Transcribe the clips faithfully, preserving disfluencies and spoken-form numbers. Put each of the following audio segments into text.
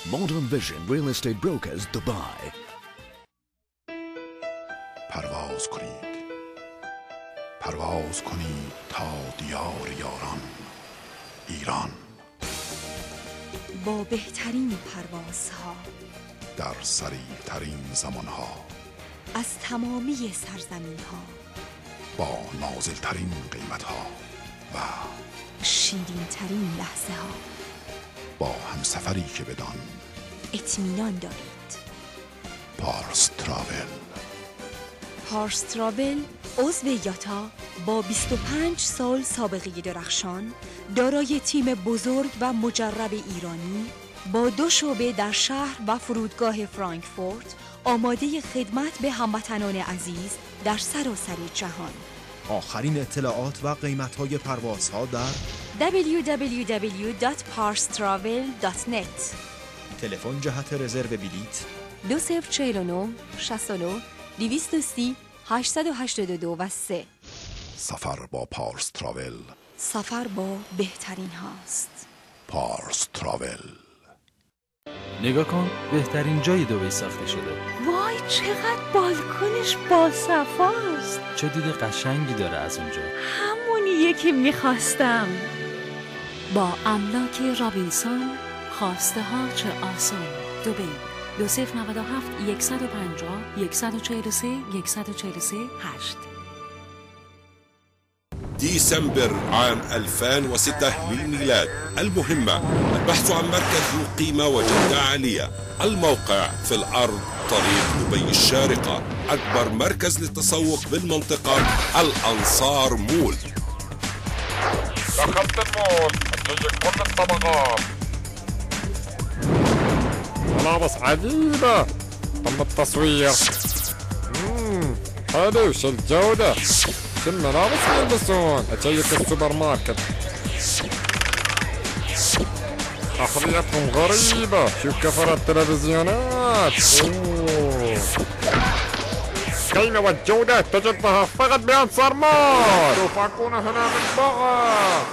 Modern Vision Real Estate Brokers Dubai. پرواز کنید پرواز کنید تا دیار یاران ایران، با بهترین پروازها در سریع ترین زمانها، از تمامی سرزمین ها، با نازل ترین قیمت ها و شیرین ترین لحظه ها، با همسفری که بدان اطمینان دارید. پارس تراول. پارس تراول عضو یاتا با بیست و پنج سال سابقه درخشان، دارای تیم بزرگ و مجرب ایرانی با دو شعبه در شهر و فرودگاه فرانکفورت، آماده خدمت به هموطنان عزیز در سراسر جهان. آخرین اطلاعات و قیمت‌های پروازها در دبلیو دبلیو دبلیو دات پارس تراول دات نت. تلفن جهت رزرو بلیط دو صفر چهل و نه شصت و نه دویست و سی هشتصد و هشتاد و دو و سه. سفر با پارس تراول. سفر با بهترین هاست. پارس تراول. نگاه کن، بهترین جای دبی ساخته شده. وای چقدر بالکنش باصفاست. چه دید قشنگی داره از اونجا. همونیه که میخواستم. با املاک رابینسون خواسته ها چه آسان. دبی دو صفر نود و هفت یکصد و پنجاه یکصد و چهل و سه یکصد و چهل و سه هشت. ديسمبر عام ألفين وستة للميلاد. المهمة البحث عن مركز ذو قيمة وجودة عالية. الموقع في الأرض طريق دبي الشارقة، أكبر مركز للتسوق بالمنطقة، الأنصار مول. دخلت المول هتلاقي كل الطبقات. ملابس عجيبة. تم التصوير. مم. حلو، شو الجودة؟ شو الملابس يلبسون؟ أشيك السوبر ماركت. أحذيتهم غريبة. شوف كفر التلفزيونات. أوه. القيمة والجودة تجدها فقط بأنصار مول. سوف أكون هنا من بغى.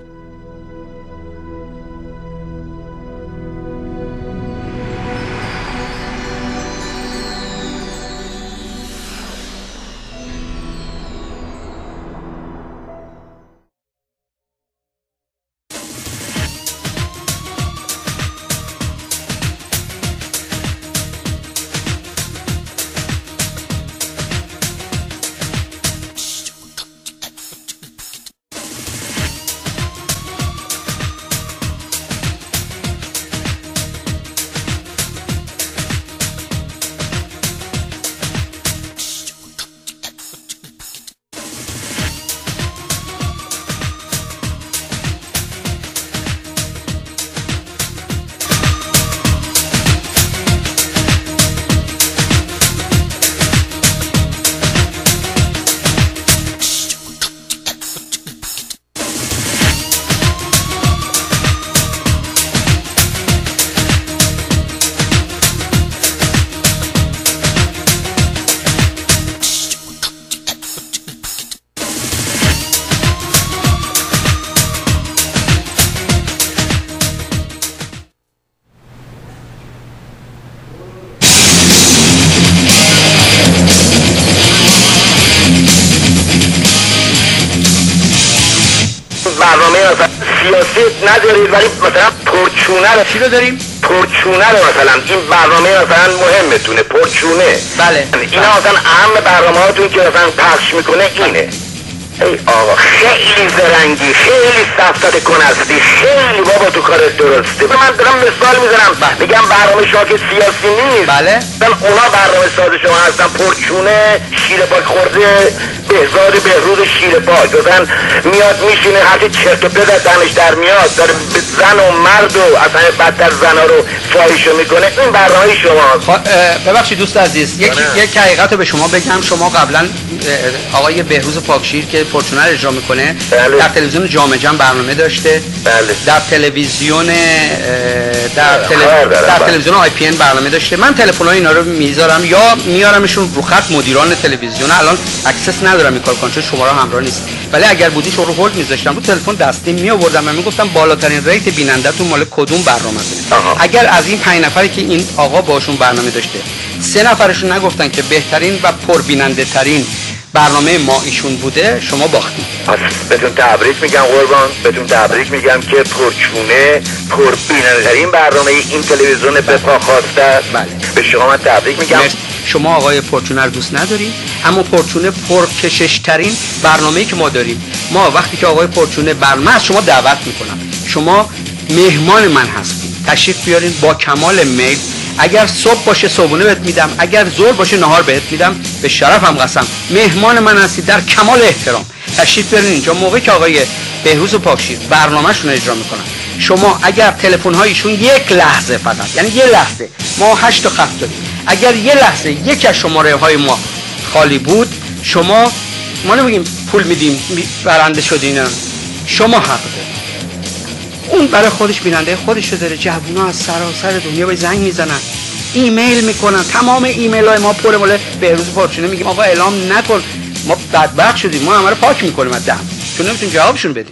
برنامه مثلا سیاسی ندارید ولی مثلا پرچونه رو چی رو داریم؟ پرچونه رو مثلا این برنامه مثلا مهمتونه، پرچونه. بله. اینا مثلا اهم برنامه هاتون که مثلا پخش میکنه اینه. ای آقا خیلی زرنگی، خیلی سفسطه کن هستی، خیلی بابا تو کارت درسته. من دارم مثال میزنم، میگم برنامه شما که سیاسی نیست. بله. اونا برنامه ساز شما هستن، پرچونه، شیر پاک خورده، بهزاد بهروز شیر پاک. مثلا میاد میشینه هرچی چرت و پرت از دهنش در میاد، داره زن و مرد و اصلا بدتر زنا رو فاحشو میکنه. این برنامه شماست. ببخشید دوست عزیز، یک یک حقیقت رو به شما بگم. شما قبلا آقای بهروز پاکشیر که پرچونه رو اجرا میکنه، بله. در تلویزیون جامعه جمع برنامه داشته، بله. در تلویزیون در, تل... در تلویزیون آی پی ان برنامه داشته. من تلفن‌های اینا رو میذارم یا میارمشون رو خط مدیران تلویزیون. الان اکسس ندارم این کار کنم چون شماره همراه نیست. ولی اگر بودی شما رو هولد می‌ذاشتم رو تلفن دستی می‌آوردم و میگفتم بالاترین ریت بیننده‌تون مال کدوم برنامه‌ته. اگر از این پنج نفری که این آقا باشون برنامه داشته سه نفرشون نگفتن که بهترین و پربیننده ترین برنامه ما ایشون بوده، شما باختید. بهتون تبریک میگم قربان، بهتون تبریک میگم که پرچونه پربیننده ترین برنامه این تلویزیون به پا خواسته است. بله. به شما من تبریک میگم. مرسی. شما آقای پرچونه رو دوست ندارید، اما پرچونه پرکشش ترین برنامه‌ای که ما داریم. ما وقتی که آقای پرچونه برنامه از شما دعوت میکنم، شما مهمان من هستید، تشریف بیارین با کمال میل. اگر صبح باشه صبحونه بهت میدم، اگر ظهر باشه نهار بهت میدم، به شرفم قسم. مهمان من هستید در کمال احترام. تشریف بیارین اینجا موقعی که آقای بهروز پاکشیر برنامه‌شون اجرا میکنن. شما اگر تلفن هایشون یک لحظه فقط، یعنی یه لحظه، ما هشت تا خط داریم، اگر یه لحظه یکی از شماره های ما خالی بود، شما ما نمیگیم پول میدیم برنده شدین، شما حق دارید. اون برای خودش بیننده خودش داره. جوونا از سراسر دنیا به زنگ میزنن، ایمیل میکنن، تمام ایمیل های ما پر مال بهروز پرچونه. میگیم آقا اعلام نکن، ما بدبخت شدیم، ما همه رو پاک میکنیم از دم، چون نمیتونیم جوابشون بدیم.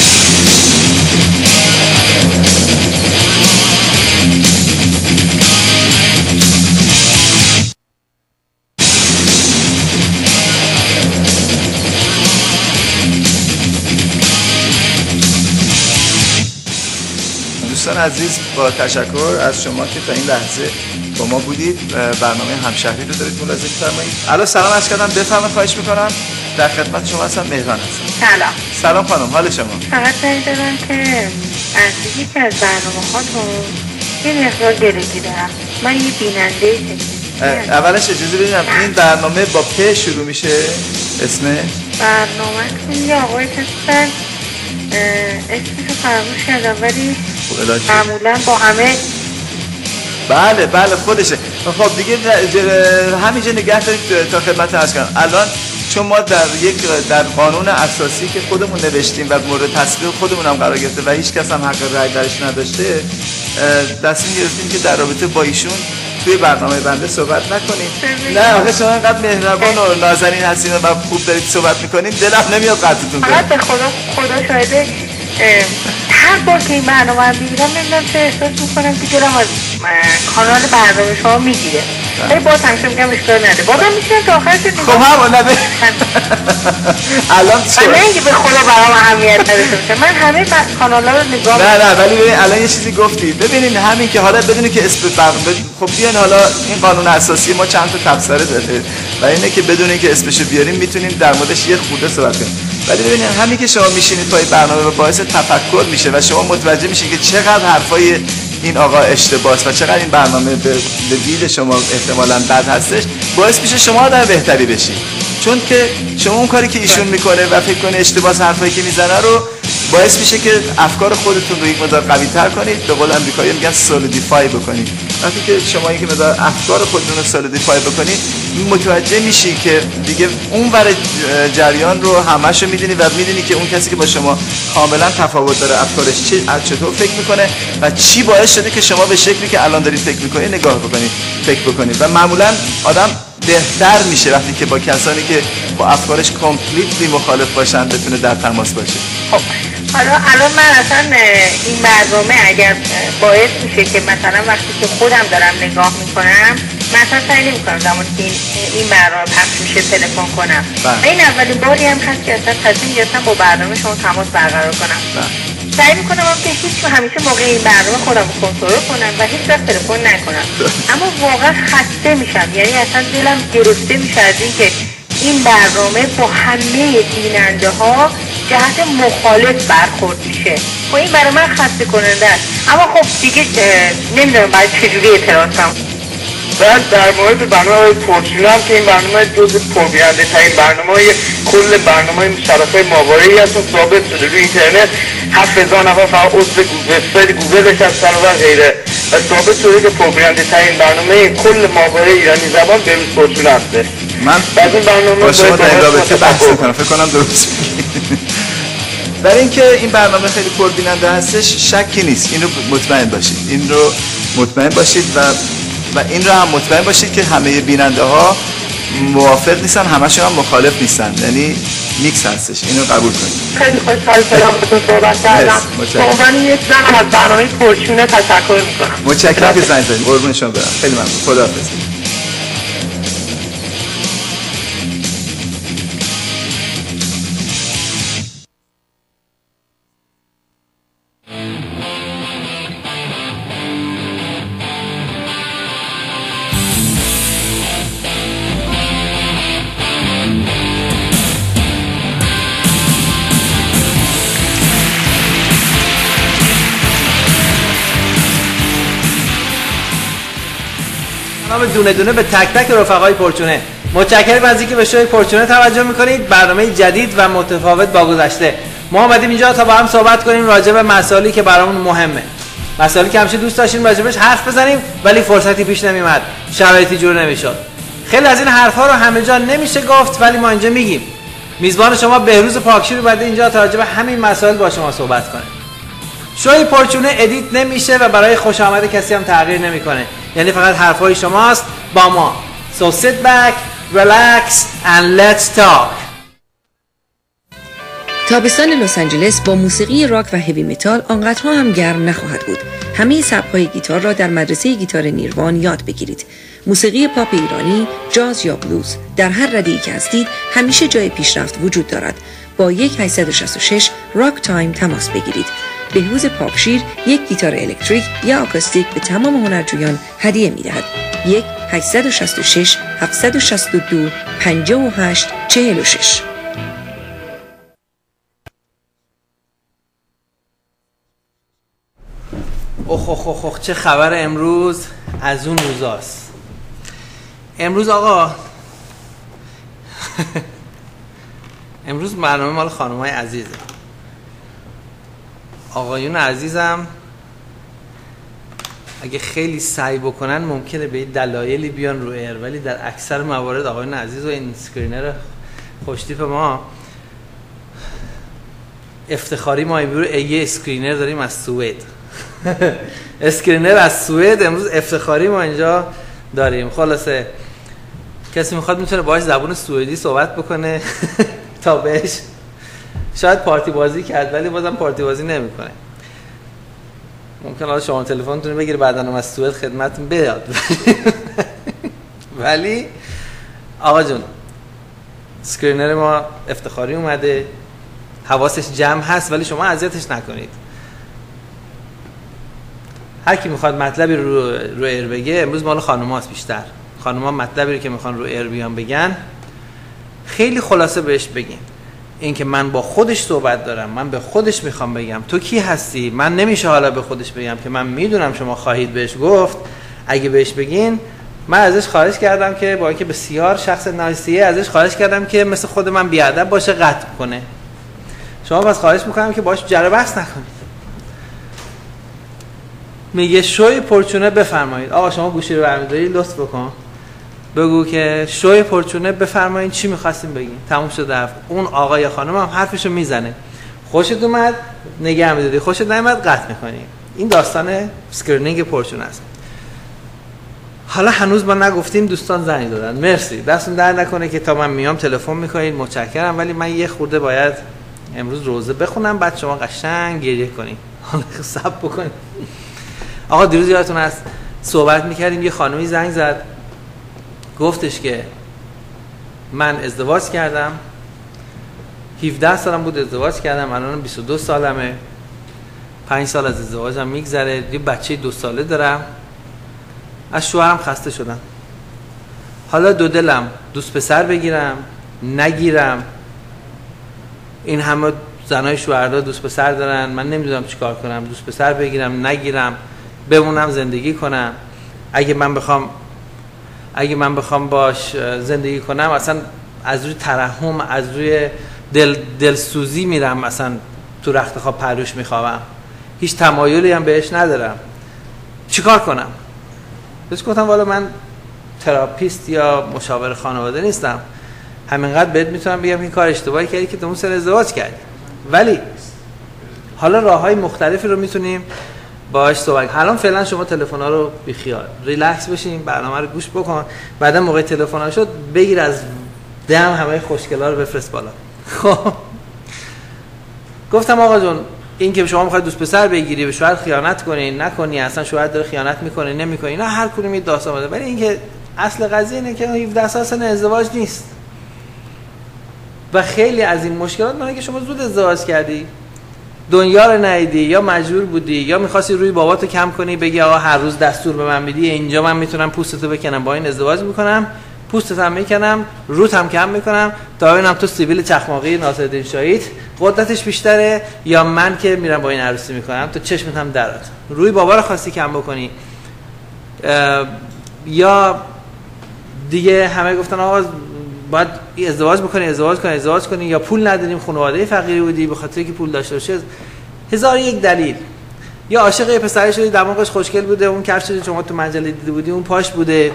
دوستان عزیز، با تشکر از شما که تا این لحظه با ما بودید. برنامه همشهری رو دارید ملاحظه می‌فرمایید. الو سلام عرض کردم، بفرمایید، خواهش می‌کنم. در خدمت شما هستم، مهران هستم. سلام. سلام خانم، حال شما؟ فقط دارم که از یکی از برنامه‌هاتون یه مقدار دلگی دارم. من یه بیننده اولش اجازه بدید این برنامه با پ شروع میشه اسمش؟ برنامه‌تون یه آقای هستن، اسمشو فراموش کردم ولی معمولا با همه. بله بله خودشه. خب دیگه همینجا نگه دارید تا خدمت عرض کنم. الان چون ما در یک در قانون اساسی که خودمون نوشتیم و مورد تصویب خودمون هم قرار گرفته و هیچ کس هم حق رأی درش نداشته، تصمیم گرفتیم که در رابطه با ایشون توی برنامه بنده صحبت نکنیم. نه آخه شما اینقدر مهربان و نازنین هستین و خوب دارید صحبت میکنین، دلم نمیاد قطعتون کنم. فقط به خدا خدا شاهده هر بار که این برنامه رو میبینم نمیدونم چه احساس میکنم که دلم از کانال برنامه شما میگیره. ولی باز همیشه میگم اشکال نده، بازم میشونم تا آخرش نگاه. خب هم نده الان چه؟ من نه اینکه به خدا برام اهمیت نداشته باشه، من همه کانال ها رو نگاه. نه نه ولی ببین الان یه چیزی گفتی، ببینین همین که حالا بدونی که اسم برنامه، خب بیان حالا این قانون اساسی ما چند تا تبصره داره و اینه که بدونین که اسمشو بیاریم میتونیم در موردش یه خورده صحبت کنیم. ولی ببینید همین که شما میشینید پای برنامه و باعث تفکر میشه و شما متوجه میشین که چقدر حرفای این آقا اشتباهه و چقدر این برنامه به دید شما احتمالاً بد هستش، باعث میشه شما آدم بهتری بشید. چون که شما اون کاری که ایشون میکنه و فکر کنه اشتباهه حرفایی که میزنه رو باعث میشه که افکار خودتون رو یک مقدار قوی تر کنید، به قول امریکایی میگن سولیدیفای بکنید. وقتی که شما یک مقدار افکار خودتون رو سولیدیفای بکنید، متوجه میشی که دیگه اون ور جریان رو همه‌شو میدونی و میدونی که اون کسی که با شما کاملا تفاوت داره افکارش چی چطور فکر میکنه و چی باعث شده که شما به شکلی که الان دارید فکر میکنید نگاه بکنید، فکر بکنید و معمولا آدم بهتر میشه وقتی که با کسانی که با افکارش کامپلیتلی مخالف باشن بتونه در تماس باشه. خب حالا الان من اصلا این برنامه اگر باعث میشه که مثلا وقتی که خودم دارم نگاه میکنم مثلا سعی نمیکنم زمانی که این برنامه پخش میشه تلفن کنم و این اولین باری هم هست که اصلا تصمیم گرفتم با برنامه شما تماس برقرار کنم. سعی میکنم هم که هیچ همیشه موقع این برنامه خودم رو کنترل کنم و هیچ وقت تلفن نکنم، اما واقعا خسته میشم، یعنی اصلا دلم گرفته میشه از این که این برنامه با همه بیننده ها جهت مخالف برخورد میشه. خب این برای من خسته کننده است، اما خب دیگه نمیدونم باید چجوری اعتراض کنم. بعد در مورد برنامه پرچونه هم که این برنامه جز پربیننده ترین برنامه های کل برنامه های شبکه‌های ماهواره‌ای هست و ثابت شده روی اینترنت هفت هزار نفر فقط عضو وبسایت گوگلش هستن و غیره و ثابت شده که پربیننده ترین برنامه کل ماهواره ایرانی زبان بهروز پرچونه هست. من بعد این برنامه با شما در این رابطه بحث می‌کنم، فکر کنم درست میگید. برای اینکه این برنامه خیلی پربیننده هستش شکی نیست، این رو مطمئن باشید، این رو مطمئن باشید و و این رو هم مطمئن باشید که همه بیننده ها موافق نیستن، همشون هم مخالف نیستن. یعنی میکس هستش، اینو قبول کنید. خیلی خوشحال شدم باتون صحبت کردم. به عنوان یک زن از برنامه پرچونه تشکر میکنم. متشکرم که زنگ زدید. قربون شما برم. خیلی ممنون. خداحافظ. دونه دونه به تک تک رفقای پرچونه متشکرم از اینکه به شوی پرچونه توجه میکنید. برنامه جدید و متفاوت با گذشته. ما اومدیم اینجا تا با هم صحبت کنیم راجع به مسائلی که برامون مهمه، مسائلی که همیشه دوست داشتیم راجبش حرف بزنیم ولی فرصتی پیش نمیومد، شرایطی جور نمیشد. خیلی از این حرفا رو همه جا نمیشه گفت ولی ما اینجا میگیم. میزبان شما بهروز پاکشیر اومده اینجا تا راجع به همین مسائل با شما صحبت کنه. شوی پرچونه ادیت نمیشه و برای خوش آمد کسی هم تغییر نمیکنه، یعنی فقط حرفای شماست با ما. So sit back, relax and let's talk. تابستان لس آنجلس با موسیقی راک و هیوی متال آنقدرها هم گرم نخواهد بود. همه سبک‌های گیتار را در مدرسه گیتار نیروان یاد بگیرید. موسیقی پاپ ایرانی، جاز یا بلوز، در هر رده‌ای که هستید همیشه جای پیشرفت وجود دارد. با یک هشت شش شش راک تایم تماس بگیرید. بهروز پاکشیر یک گیتار الکتریک یا آکوستیک به تمام هنرجویان هدیه می‌دهد. یک هشت شش شش هفت شش دو پنج هشت چهار شش. اوه اوه اوه اوه چه خبر امروز از اون روزاست. امروز آقا امروز برنامه مال خانمای عزیزه. آقایون عزیزم اگه خیلی سعی بکنن ممکنه به دلایلی بیان رو ایر، ولی در اکثر موارد آقایون عزیز و این اسکرینر خوشتیپ ما افتخاری ما یه اسکرینر داریم از سوئد. اسکرینر از سوئد امروز افتخاری ما اینجا داریم. خلاصه کسی میخواد میتونه باهاش زبون سوئدی صحبت بکنه تا بهش شاید پارتی بازی کرد ولی بازم پارتی بازی نمیکنه. ممکن حالا شما تلفنتون رو بگیره بعداً از سوئد خدمتتون بیاد. ولی آقا جون اسکرینر ما افتخاری اومده، حواسش جمع هست ولی شما اذیتش نکنید. هر کی میخواد مطلبی رو رو ایر بگه امروز مال خانوماست بیشتر. خانوما مطلبی رو که میخوان رو ایر بیان بگن خیلی خلاصه بهش بگین. این که من با خودش صحبت دارم، من به خودش میخوام بگم تو کی هستی، من نمیشه حالا به خودش بگم که من میدونم شما خواهید بهش گفت. اگه بهش بگین من ازش خواهش کردم که با اینکه بسیار شخص نایسیه ازش خواهش کردم که مثل خود من بیادب باشه، قطع کنه. شما بس خواهش میکنم که باهاش جر بحث نکنید. میگه شوی پرچونه بفرمایید. آقا شما گوشی رو برمی‌داری لطف بکن بگو که شوی پرچونه بفرمایید چی می‌خواستیم بگین. تموم شد رفت. اون آقا یا خانم هم حرفشو میزنه. خوشت اومد نگه می‌داری، خوشت نیومد قطع می‌کنی. این داستان اسکرینینگ پرچونه است. حالا هنوز ما نگفتیم دوستان زنگ دادن. مرسی. دستون در نکنه که تا من میام تلفن می‌کنید. متشکرم ولی من یه خورده باید امروز روزه بخونم بعد شما قشنگ گریه کنید. حالا صبر بکنید. آقا دیروز یادتون هست صحبت میکردیم یه خانومی زنگ زد گفتش که من ازدواج کردم، هفده سالم بود ازدواج کردم، الان بیست و دو سالمه، پنج سال از ازدواجم میگذره، یه بچه دو ساله دارم، از شوهرم خسته شدم، حالا دو دلم دوست پسر بگیرم نگیرم. این همه زنای شوهردار دوست پسر دارن، من نمیدونم چیکار کنم، دوست پسر بگیرم نگیرم، بمونم زندگی کنم. اگه من بخوام اگه من بخوام باش زندگی کنم اصلا از روی ترحم، از روی دل دلسوزی میرم، اصلا تو رخت خواب پروش میخوابم، هیچ تمایلی هم بهش ندارم، چیکار کنم؟ بهش گفتم والا من تراپیست یا مشاور خانواده نیستم، همینقدر بهت میتونم بگم این کار اشتباهی کردی که تو اون سر ازدواج کردی، ولی حالا راههای مختلفی رو میتونیم باهاش صحبت. الان فعلا شما تلفن‌ها رو بیخیال، ریلکس بشین، برنامه رو گوش بکن، بعدا موقع تلفن‌ها شد بگیر از دم همه خوشگلا رو بفرست بالا. خب گفتم آقا جون این که شما میخواید دوست پسر بگیری به شوهر خیانت کنی نکنی، اصلا شوهر داره خیانت میکنه نمیکنه، اینا هر کدوم یه داستان بوده، ولی اینکه اصل قضیه اینه که هفده سال سن ازدواج نیست و خیلی از این مشکلات معنی که شما زود ازدواج کردی، دنیا رو ندیدی، یا مجبور بودی، یا می‌خواستی روی باباتو کم کنی بگی آقا هر روز دستور به من میدی، اینجا من میتونم پوستتو بکنم با این ازدواج میکنم، پوستت هم میکنم، روت هم کم میکنم تا ببینم تو سیبیل چخماقی ناصرالدین شاهید قدرتش بیشتره یا من که میرم با این عروسی میکنم تو چشمت هم درات. روی بابا رو خواستی کم بکنی یا دیگه همه گفتن آقا باید ازدواج بکنی ازدواج کنی ازدواج کنی یا پول نداریم، خانواده فقیری بودی به خاطر که پول داشته باشه، هزار یک دلیل، یا عاشق یه پسری شدی دماغش خوشگل بوده، اون کفشی شما تو مجله دیده بودی اون پاش بوده،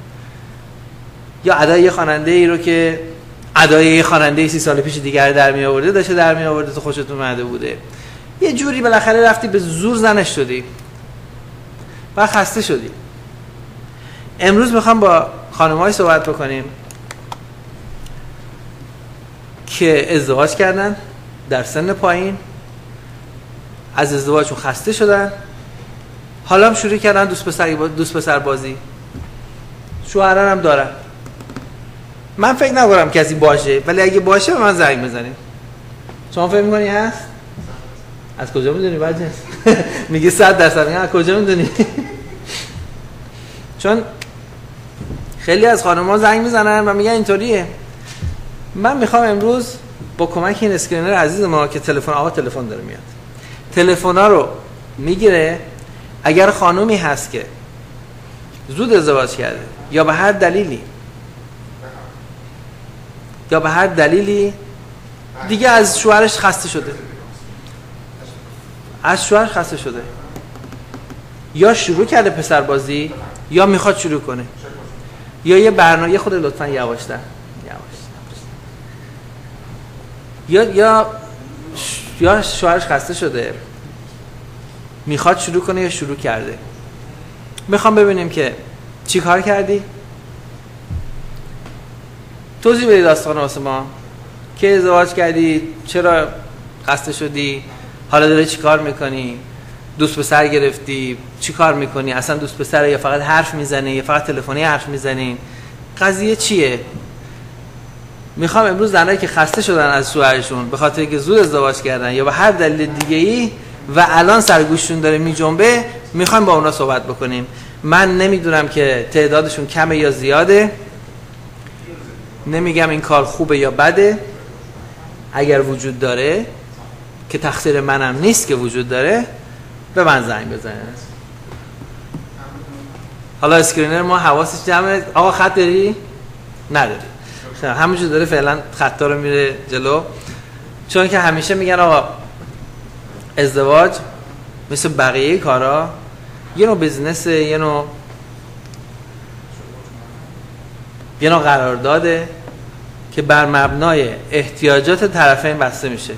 یا ادای یه خواننده ای رو که ادای یه خواننده سی سال پیش دیگر در می آورده داشته در می آورده تو خوشت اومده بوده، یه جوری بالاخره رفتی به زور زنش شدی و خسته شدی. امروز میخوام با خانم‌های صحبت بکنیم که ازدواج کردن در سن پایین، از ازدواجشون خسته شدن، حالا هم شروع کردن دوست پسر دوست پسر بازی، شوهران هم دارن. من فکر نکنم کسی باشه، ولی اگه باشه به من زنگ بزنید. شما فکر می‌کنی هست؟ از کجا می‌دونی بچه؟ میگه صد درصد. میگه از کجا می‌دونی؟ چون خیلی از خانم‌ها زنگ میزنن و میگن اینطوریه. من میخوام امروز با کمک این اسکرینر عزیز ما که تلفن آقا تلفن داره میاد، تلفن‌ها رو میگیره، اگر خانومی هست که زود ازدواج کرده یا به هر دلیلی یا به هر دلیلی دیگه از شوهرش خسته شده از شوهر خسته شده یا شروع کرده پسر بازی یا میخواد شروع کنه یا یه برنامه خود لطفاً یواشتر یا یا یا شوهرش خسته شده میخواد شروع کنه یا شروع کرده. میخوام ببینیم که چی کار کردی، توضیح بدید داستان واسه ما که ازدواج کردی، چرا خسته شدی، حالا داری چی کار میکنی، دوست پسر گرفتی، چی کار میکنی، اصلا دوست پسر یا فقط حرف میزنی یا فقط تلفنی حرف میزنی، قضیه چیه. میخوام امروز زنایی که خسته شدن از شوهرشون به خاطر که زود ازدواج کردن یا به هر دلیل دیگه‌ای و الان سرگوششون داره میجنبه، میخوام با اونا صحبت بکنیم. من نمیدونم که تعدادشون کمه یا زیاده، نمیگم این کار خوبه یا بده، اگر وجود داره که تقصیر منم نیست که وجود داره به من زنگ بزنه. حالا اسکرینر ما حواسش جمعه. آقا خط داری؟ نداری. همونجور داره فعلا خطا رو میره جلو، چون که همیشه میگن آقا ازدواج مثل بقیه کارا یه نوع بزنسه، یه نوع یه نوع قرارداده که بر مبنای احتیاجات طرفین بسته میشه.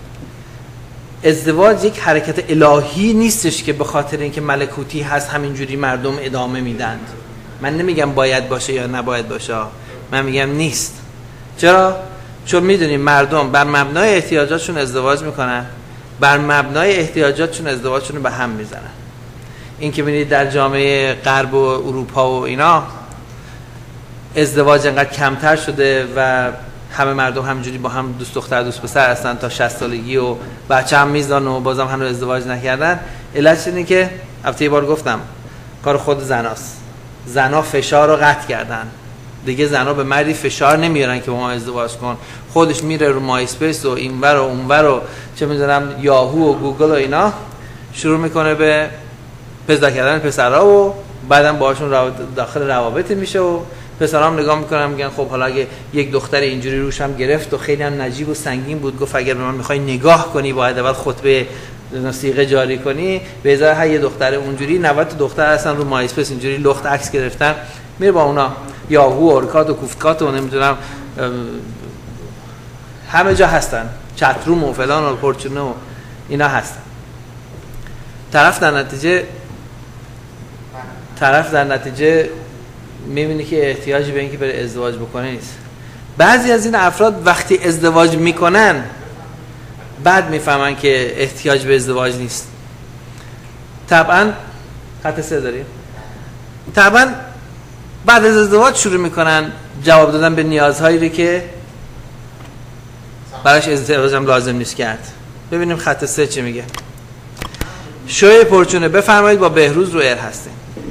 ازدواج یک حرکت الهی نیستش که به خاطر اینکه ملکوتی هست همینجوری مردم ادامه میدن. من نمیگم باید باشه یا نباید باشه، من میگم نیست. چرا؟ چون میدونیم مردم بر مبنای احتیاجاتشون ازدواج میکنن، بر مبنای احتیاجاتشون ازدواجشون رو به هم میزنن. این که میبینید در جامعه غرب و اروپا و اینا ازدواج انقدر کمتر شده و همه مردم همینجوری با هم دوست دختر دوست پسر هستن تا شصت سالگی و بچه هم میزان و بازم هنوز ازدواج نکردن. علتش اینه که هفته یه بار گفتم کار خود زناست. زنا فشار رو قطع کردن، دیگه زنا به مردی فشار نمیارن که با ما ازدواج کن، خودش میره رو مای اسپیس و اینور و اونور و چه میدونم یاهو و گوگل و اینا شروع میکنه به پیدا کردن پسرها و بعدم باهاشون داخل روابط میشه و پسرها هم نگاه میکنن میگن خب حالا اگه یک دختر اینجوری روش هم گرفت و خیلی هم نجیب و سنگین بود، گفت اگر به من میخوای نگاه کنی باید اول خطبه صیغه جاری کنی، به ازای هر یه دختر اونجوری نود دختر هستن رو مای اسپیس اینجوری لخت عکس گرفتن، میره با اونا یاهو و اورکات و کوفتکات و نمیدونم همه جا هستن، چتروم و فلان و پورچونه و اینا هستن. طرف در نتیجه طرف در نتیجه میبینی که احتیاجی به اینکه بره ازدواج بکنه نیست. بعضی از این افراد وقتی ازدواج میکنن بعد میفهمن که احتیاج به ازدواج نیست. طبعا خط سه داریم. طبعا بعد از ازدواج شروع میکنن جواب دادن به نیازهایی که براش ازدواج هم لازم نیست کرد. ببینیم خط سه چی میگه. شوی پرچونه بفرمایید، با بهروز رو ایر هستیم.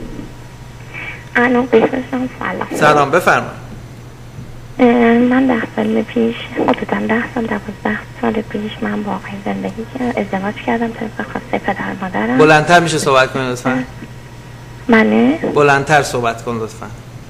الو بهروزم سلام. سلام بفرمایید. من ده سال پیش حدودا ده سال دوازده سال پیش من با آقای زندگی ازدواج کردم طبق خواسته پدر مادرم. بلندتر میشه صحبت کنید لطفا؟ منه؟ بلندتر صحبت کن لطفا.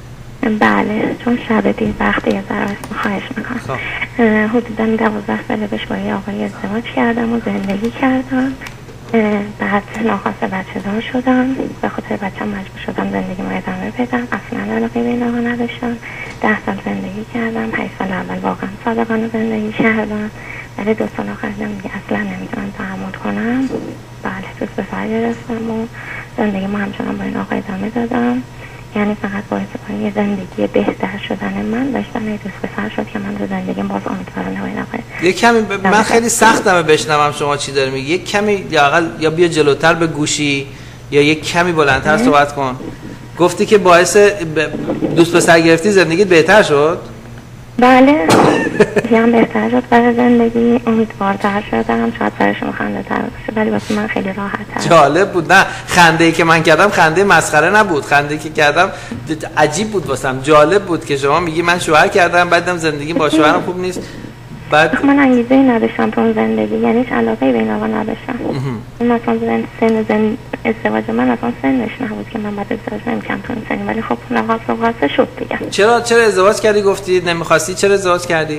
بله چون شب دیر وقتی یه ذره اسم خواهش میکنم. حدودا دوازده سال پیش با یه آقای ازدواج کردم و زندگی کردم. بعد ناخواسته بچه دار شدم، به خاطر بچه مجبور شدم زندگی ما ادامه بدم. اصلا علاقه به این آقا نداشتم. ده سال زندگی کردم. هشت سال اول واقعا صادقانه زندگی کردم، ولی دو سال آخر دیگه اصلا نمیتونم تحمل کنم. بله دوست پسر گرفتم و زندگی ما همچنان با این آقا ادامه دادم. یعنی فقط باعث کنی زندگی بهتر شدن من داشتن یه دوست پسر شد که من رو زندگیم باز امیدوارانه با این آقا. یه کمی ب... من خیلی سختمه بشنوم شما چی داری میگی. یک کمی یا اقل یا بیا جلوتر به گوشی یا یک کمی بلندتر صحبت کن. گفتی که باعث ب... دوست پسر گرفتی زندگیت بهتر شد؟ بله هم بهتر شد برای زندگی، امیدوارتر شدم. شاید برای شما خنده تر باشه ولی واسه من خیلی راحت تر. جالب بود. نه خنده ای که من کردم خنده مسخره نبود، خنده ای که کردم عجیب بود واسم. جالب بود که شما میگی من شوهر کردم بعدم زندگی با شوهرم خوب نیست. بعد من انگیزه ای نداشتم تو اون زندگی، یعنی هیچ علاقه به این آقا نداشتم. مثلا سن زن ازدواج من اصلا سنش نبود که من بعد ازدواج نمی‌کردم تو این سنی، ولی خب نقاط نقاط شد دیگه. چرا چرا ازدواج کردی؟ گفتی نمی‌خواستی، چرا ازدواج کردی؟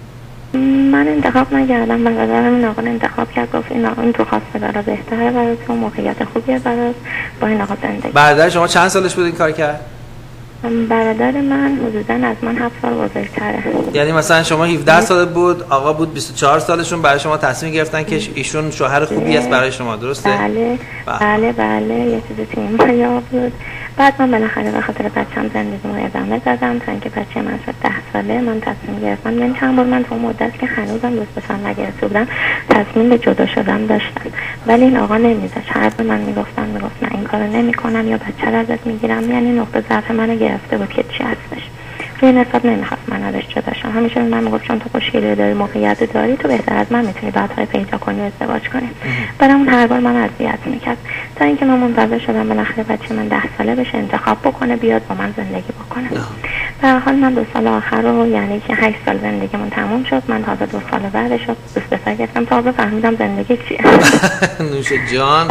من انتخاب نکردم، برادرم این آقا انتخاب کرد، گفت این آقا این تو خواسته برای بهتره برای تو، موقعیت خوبیه برای با این آقا زندگی. برادر شما چند سالش بود این کار کرد؟ برادر من حدوداً از من هفت سال بزرگتره. یعنی مثلا شما هفده سال بود، آقا بود بیست و چهار سالشون، برای شما تصمیم گرفتن که ایشون شوهر خوبی است برای شما، درسته؟ بله بله بله یه چیزی تیم ما بود. بعد من بالاخره به خاطر بچه‌م زندگیمو ادامه دادم تا اینکه بچه من شد ده ساله. من تصمیم گرفتم، یعنی چند بار من تو مدت که هنوزم دوست پسر نگرفته بودم تصمیم به جدا شدن داشتم، ولی این آقا نمیذاشت. هر بار من میگفتم میگفت نه این کارو نمی‌کنم یا بچه رو ازت میگیرم. یعنی نقطه ضعف منو گرفته بود که چی هستش. روی نسبت نمیخواست من ازش جدا شم. همیشه من میگفت چون تو خوشگلی داری، موقعیت داری، تو بهتر از من میتونی بعدها پیدا کنی و ازدواج کنی. برامون هر بار من اذیت میکرد تا اینکه من منتظر شدم بالاخره بچه من ده ساله بشه، انتخاب بکنه بیاد با من زندگی بکنه. به هر حال من دو سال آخر رو، یعنی که هشت سال زندگیمون تموم شد، من تازه دو سال بعدش دوست پسر گرفتم، تازه فهمیدم زندگی چیه. نوش جان.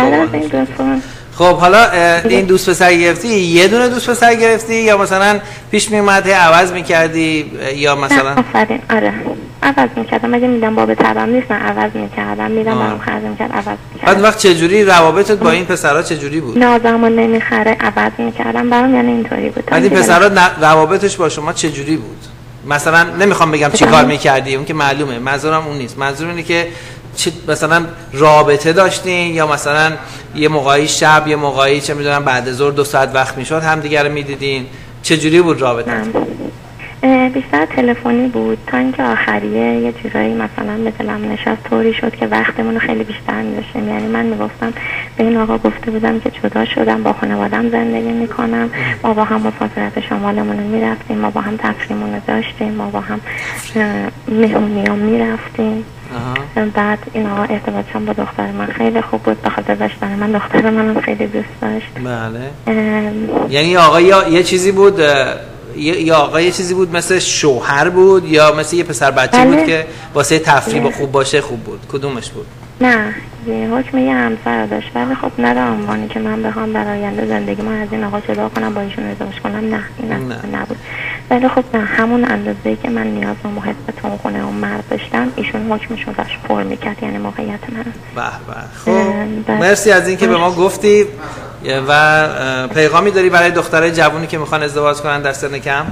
خب حالا این دوست پسر گرفتی یه دونه دوست پسر گرفتی یا مثلا پیش میومد عوض میکردی یا مثلا؟ آفرین آره عوض میکردم. اگه میدم باب تبم نیست من عوض میکردم، میدم برام خرج میکرد عوض میکردم. بعد وقت چجوری روابطت با این پسرها چجوری بود؟ نازم نمیخره عوض میکردم برام، یعنی اینطوری بود. بعد این پسرها روابطش با شما چجوری بود؟ مثلا نمیخوام بگم چی کار میکردی، اون که معلومه، منظورم اون نیست. منظور اینه که چه مثلا رابطه داشتین یا مثلا یه موقعی شب یه موقعی چه میدونم بعد ظهر دو ساعت وقت میشد همدیگه رو میدیدین؟ چه جوری بود رابطه؟ بیشتر تلفنی بود تا اینکه آخریه یه جورایی مثلا به دلم نشست طوری شد که وقتمون رو خیلی بیشتر می‌داشتیم. یعنی من میگفتم به این آقا گفته بودم که جدا شدم، با خانواده‌ام زندگی میکنم، ما با هم مسافرت شمالمون رو میرفتیم، ما با هم تفریحمون رو داشتیم، ما با هم مهمونی‌ها میرفتیم. بعد این آقا ارتباطم با دختر من خیلی خوب بود، به خاطر داشتن من دختر منم خیلی دوست داشت. بله. یعنی آقا یا یه چیزی بود، یا آقا یه چیزی بود مثل شوهر بود یا مثل یه پسر بچه بله. بود که واسه تفریح با خوب باشه خوب بود؟ کدومش بود؟ نه یه حکم یه همسر داشت، ولی خب نه در عنوانی که من بخوام برای آینده زندگی من از این آقا جدا کنم با ایشون ازدواج کنم، نه این اصلا نبود. ولی خب نه همون اندازه‌ای که من نیاز و محبت اون خونه اون مرد داشتم ایشون حکمش رو داشت پر میکرد، یعنی موقعیت من. به به. خب مرسی از این که به ما گفتی. و پیغامی داری برای دخترای جوونی که میخوان ازدواج کنن در سن کم؟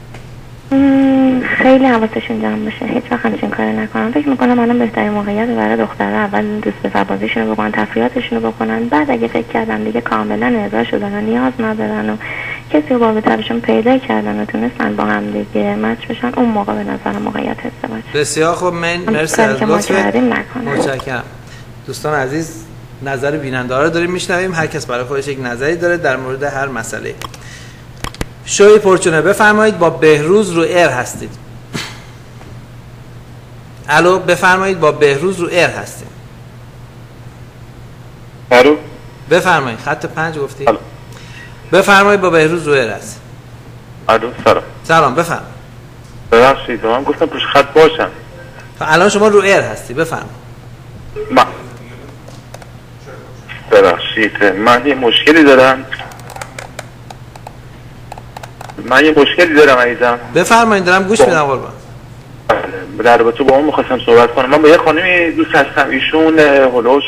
خیلی حواسشون جمع بشه، هیچ وقت همچین کاری نکنن. فکر میکنم الان بهترین موقعیت برای دخترها اول دوست پسر بازیشون رو بکنن، تفریحاتشون رو بکنن، بعد اگه فکر کردن دیگه کاملا ارضا شدن و نیاز ندارن و کسی رو با بترشون پیدا کردن و تونستن با هم دیگه مچ بشن، اون موقع به نظر موقعیت ازدواج. بسیار خوب، من مرسی از لطفت، متشکرم. دوستان عزیز، نظر بیننده ها رو داریم میشنویم، هر کس برای خودش یک نظری داره در مورد هر مسئله. شوی پرچونه بفرمایید، با بهروز رو ایر هستید. الو بفرمایید، با بهروز رو ایر هستید. الو بفرمایید، خط پنج گفتی؟ الو بفرمایید، با بهروز رو ایر هست. الو سلام. سلام بفرمایید. ببخشید من گفتم پشت خط باشم. الان شما رو ایر هستی، بفرمایید. من ببخشید من یه مشکلی دارم. من یه مشکلی دارم عزیزم. بفرمایید، دارم گوش میدم قربان. در رابطه با اون می‌خواستم صحبت کنم. من با یه خانمی دوست هستم، ایشون هولوش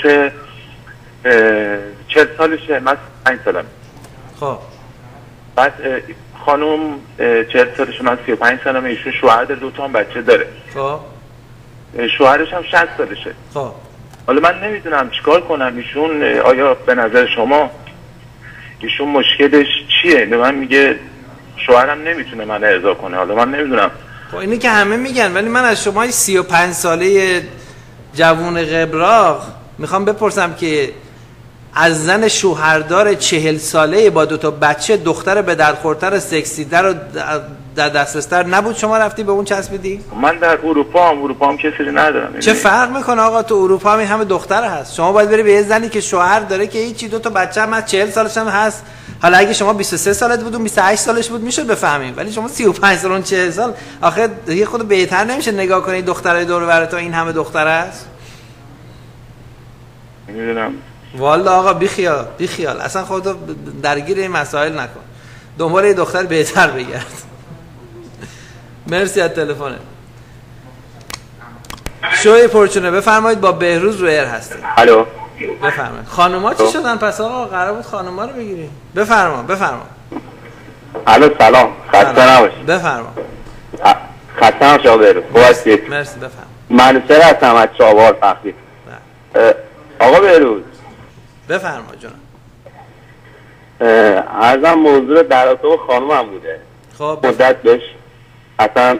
چهل سالشه، من پنج سالم. خب بعد خانم چهل سالشه، من سی و پنج سالمه. ایشون شوهر داره، دو تا هم بچه داره. خب شوهرش هم شصت سالشه. خب حالا من نمیدونم چیکار کنم. ایشون آیا به نظر شما ایشون مشکلش چیه؟ به من میگه شوهرم نمیتونه من ارضا کنه. حالا من نمیدونم. خب اینی که همه میگن، ولی من از شما سی و پنج ساله جوون قبراق میخوام بپرسم که از زن شوهردار چهل ساله با دو تا بچه، دختر به درد خورتر، سکسی‌تر و در دسترستر نبود شما رفتی به اون چسبیدی؟ من در اروپا هم اروپا هم کسی ندارم. چه فرق میکنه آقا؟ تو اروپا هم همه دختر هست. شما باید بری به یه زنی که شوهر داره که هیچی، دو تا بچه هم از چهل سالش هم هست. حالا اگه شما بیست و سه سالت بود و بیست و هشت سالش بود میشد بفهمیم، ولی شما سی و پنج سال و چهل سال، آخه یه خود بهتر نمیشه نگاه کنید دخترای دور و بر تو این همه دختر هست؟ نمیدونم والا آقا بی خیال بی خیال اصلا خودتو درگیر این مسائل نکن، دنبال یه دختر بهتر بگرد. مرسی از تلفنت. شوی پرچونه بفرمایید، با بهروز رو ایر هستید. الو بفرمایید. خانوما چی شدن پس آقا؟ قرار بود خانوما رو بگیری. بفرما بفرما. الو سلام، خسته نباشید. بفرما. خسته نباشید آقا بهروز. خوب هستید؟ مرسی بفرما. منوچهر هستم از چابهار فخری. آقا بهروز بفرما جونم. عرضم موضوع در رابطه با خانومم بوده. خب مدت بهش اصلا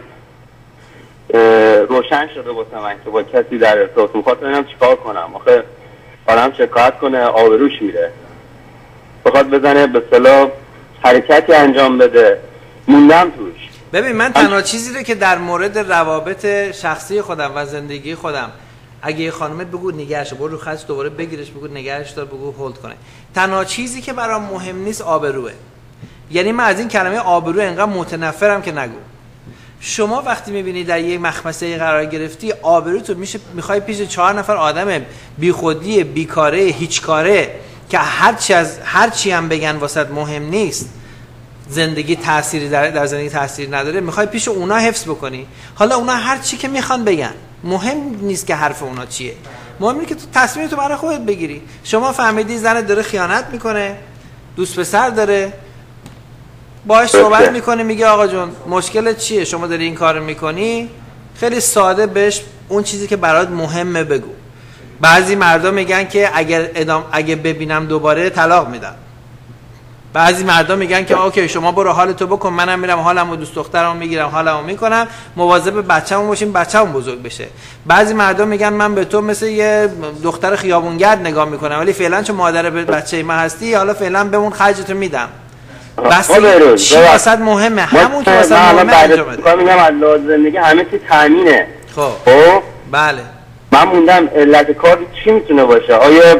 روشن شده واسه من که با کسی در ارتباط میخواد ببینم چیکار کنم. آخه آدم شکایت کنه آبروش میره، بخواد بزنه به اصطلاح حرکتی انجام بده، موندم توش. ببین من تنها چیزی رو که در مورد روابط شخصی خودم و زندگی خودم، اگه یه خانمه بگو نگهش برو رو خط دوباره بگیرش، بگو نگهش دار، بگو هولد کنه، تنها چیزی که برام مهم نیست آبروه. یعنی من از این کلمه آبرو انقدر متنفرم که نگو. شما وقتی میبینی در یک مخمسه قرار گرفتی، آبرو تو میشه میخوای پیش چهار نفر آدم بیخودی، بیکاره، هیچ کاره که هرچی از هرچی هم بگن واسط مهم نیست، زندگی تأثیری در, در زندگی تأثیر نداره، میخوای پیش اونا حفظ بکنی. حالا اونا هر چی که میخوان بگن، مهم نیست که حرف اونا چیه، مهم اینه که تو تصمیم تو برای خودت بگیری. شما فهمیدی زنت داره خیانت میکنه، دوست پسر داره، باهاش صحبت میکنی، میگه آقا جون مشکلت چیه، شما داری این کارو میکنی، خیلی ساده بهش اون چیزی که برات مهمه بگو. بعضی مردم میگن که اگر ادام اگه ببینم دوباره طلاق میدم. بعضی مردم میگن که اوکی شما برو حالتو بکن، منم میرم حالمو دوست دخترمو میگیرم حالمو میکنم، مواظب بچه‌مون باشیم بچه‌مون بزرگ بشه. بعضی مردم میگن من به تو مثل یه دختر خیابونگرد نگاه میکنم، ولی فعلا چون مادر بچه من هستی، حالا فعلا بهمون خرجتو میدم. بس چی واسط مهمه، همون که واسط مهمه انجام بده. من میگم از زندگی همه چی تامینه. خب خب بله من موندم علت کار چی میتونه باشه؟ آیا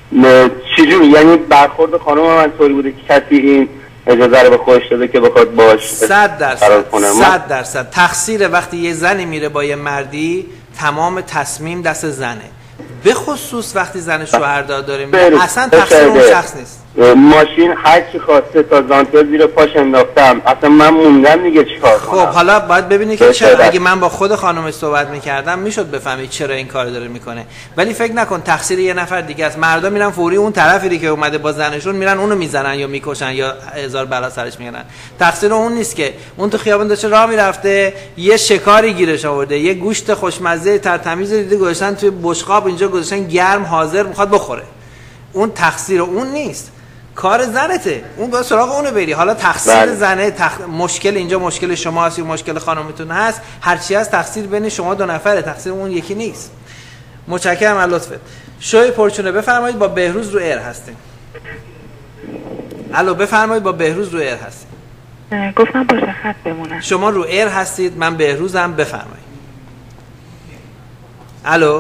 چجوری؟ یعنی برخورد خانم من طوری بوده که کسی این اجازه رو به خودش داده که بخواد باش صد درصد صد درصد تقصیر وقتی یه زنی میره با یه مردی، تمام تصمیم دست زنه، به خصوص وقتی زن شوهردار داره میره، اصلا تقصیر اون شخص نیست. ماشین هر چی خواسته تا زانتیا زیر پاش انداختم، اصلا من موندم دیگه چیکار کنم. خب حالا باید ببینی که چرا. اگه من با خود خانمش صحبت میکردم میشد بفهمید چرا این کار داره میکنه، ولی فکر نکن تقصیر یه نفر دیگه است. مردم میرن فوری اون طرفی که اومده با زنشون میرن اونو میزنن یا میکشن یا هزار بلا سرش میارن. تقصیر اون نیست که اون تو خیابون داشته راه میرفته، یه شکاری گیرش آورده، یه گوشت خوشمزه ترتمیز دیده گذاشتن توی بشقاب اینجا گذاشتن گرم حاضر میخواد بخوره. اون تقصیر اون نیست. کار زنته، اون باید سراغ اونو بری. حالا تقصیر بله. زنه تق... مشکل اینجا مشکل شما هست یا مشکل خانمتون هست، هرچی هست تقصیر بین شما دو نفره، تقصیر اون یکی نیست. متشکرم از لطفت. شوی پرچونه بفرمایید، با بهروز رو ایر هستیم. الو بفرمایید، با بهروز رو ایر هستیم. گفتم پشت خط بمونم. شما رو ایر هستید، من بهروزم، بفرمایید. الو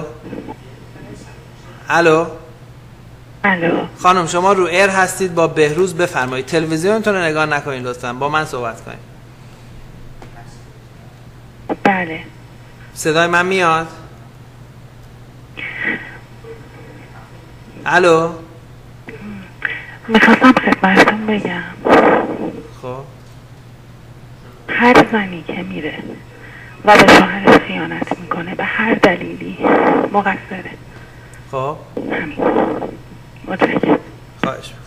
الو الو خانم شما رو ایر هستید، با بهروز بفرمایید. تلویزیونتون رو نگاه نکنید لطفا، با من صحبت کنید. بله. صدای من میاد؟ الو میخواستم خدمتتون بگم خب هر زنی که میره و به شوهرش خیانت میکنه به هر دلیلی مقصره. خب همین. متشکرم. خواهش می‌کنم.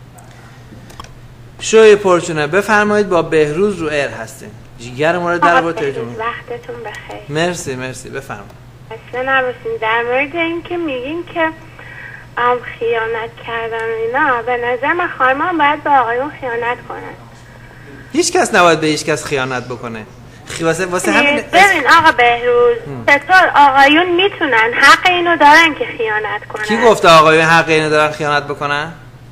شوی پرچونه بفرمایید، با بهروز رو ایر هستین. جیگر ما رو در با ترجمه. وقتتون بخیر. مرسی مرسی بفرمایید. اصلا نباشین. در مورد این که میگین که ام خیانت کردن اینا، به نظر من خانم‌ها باید به آقایون خیانت کنن. هیچ کس نباید به هیچ کس خیانت بکنه. واسه واسه همین ببین آقا بهروز، چطور آقایون میتونن حق اینو دارن که خیانت کنن؟ کی گفته آقایون حق اینو دارن خیانت بکنن؟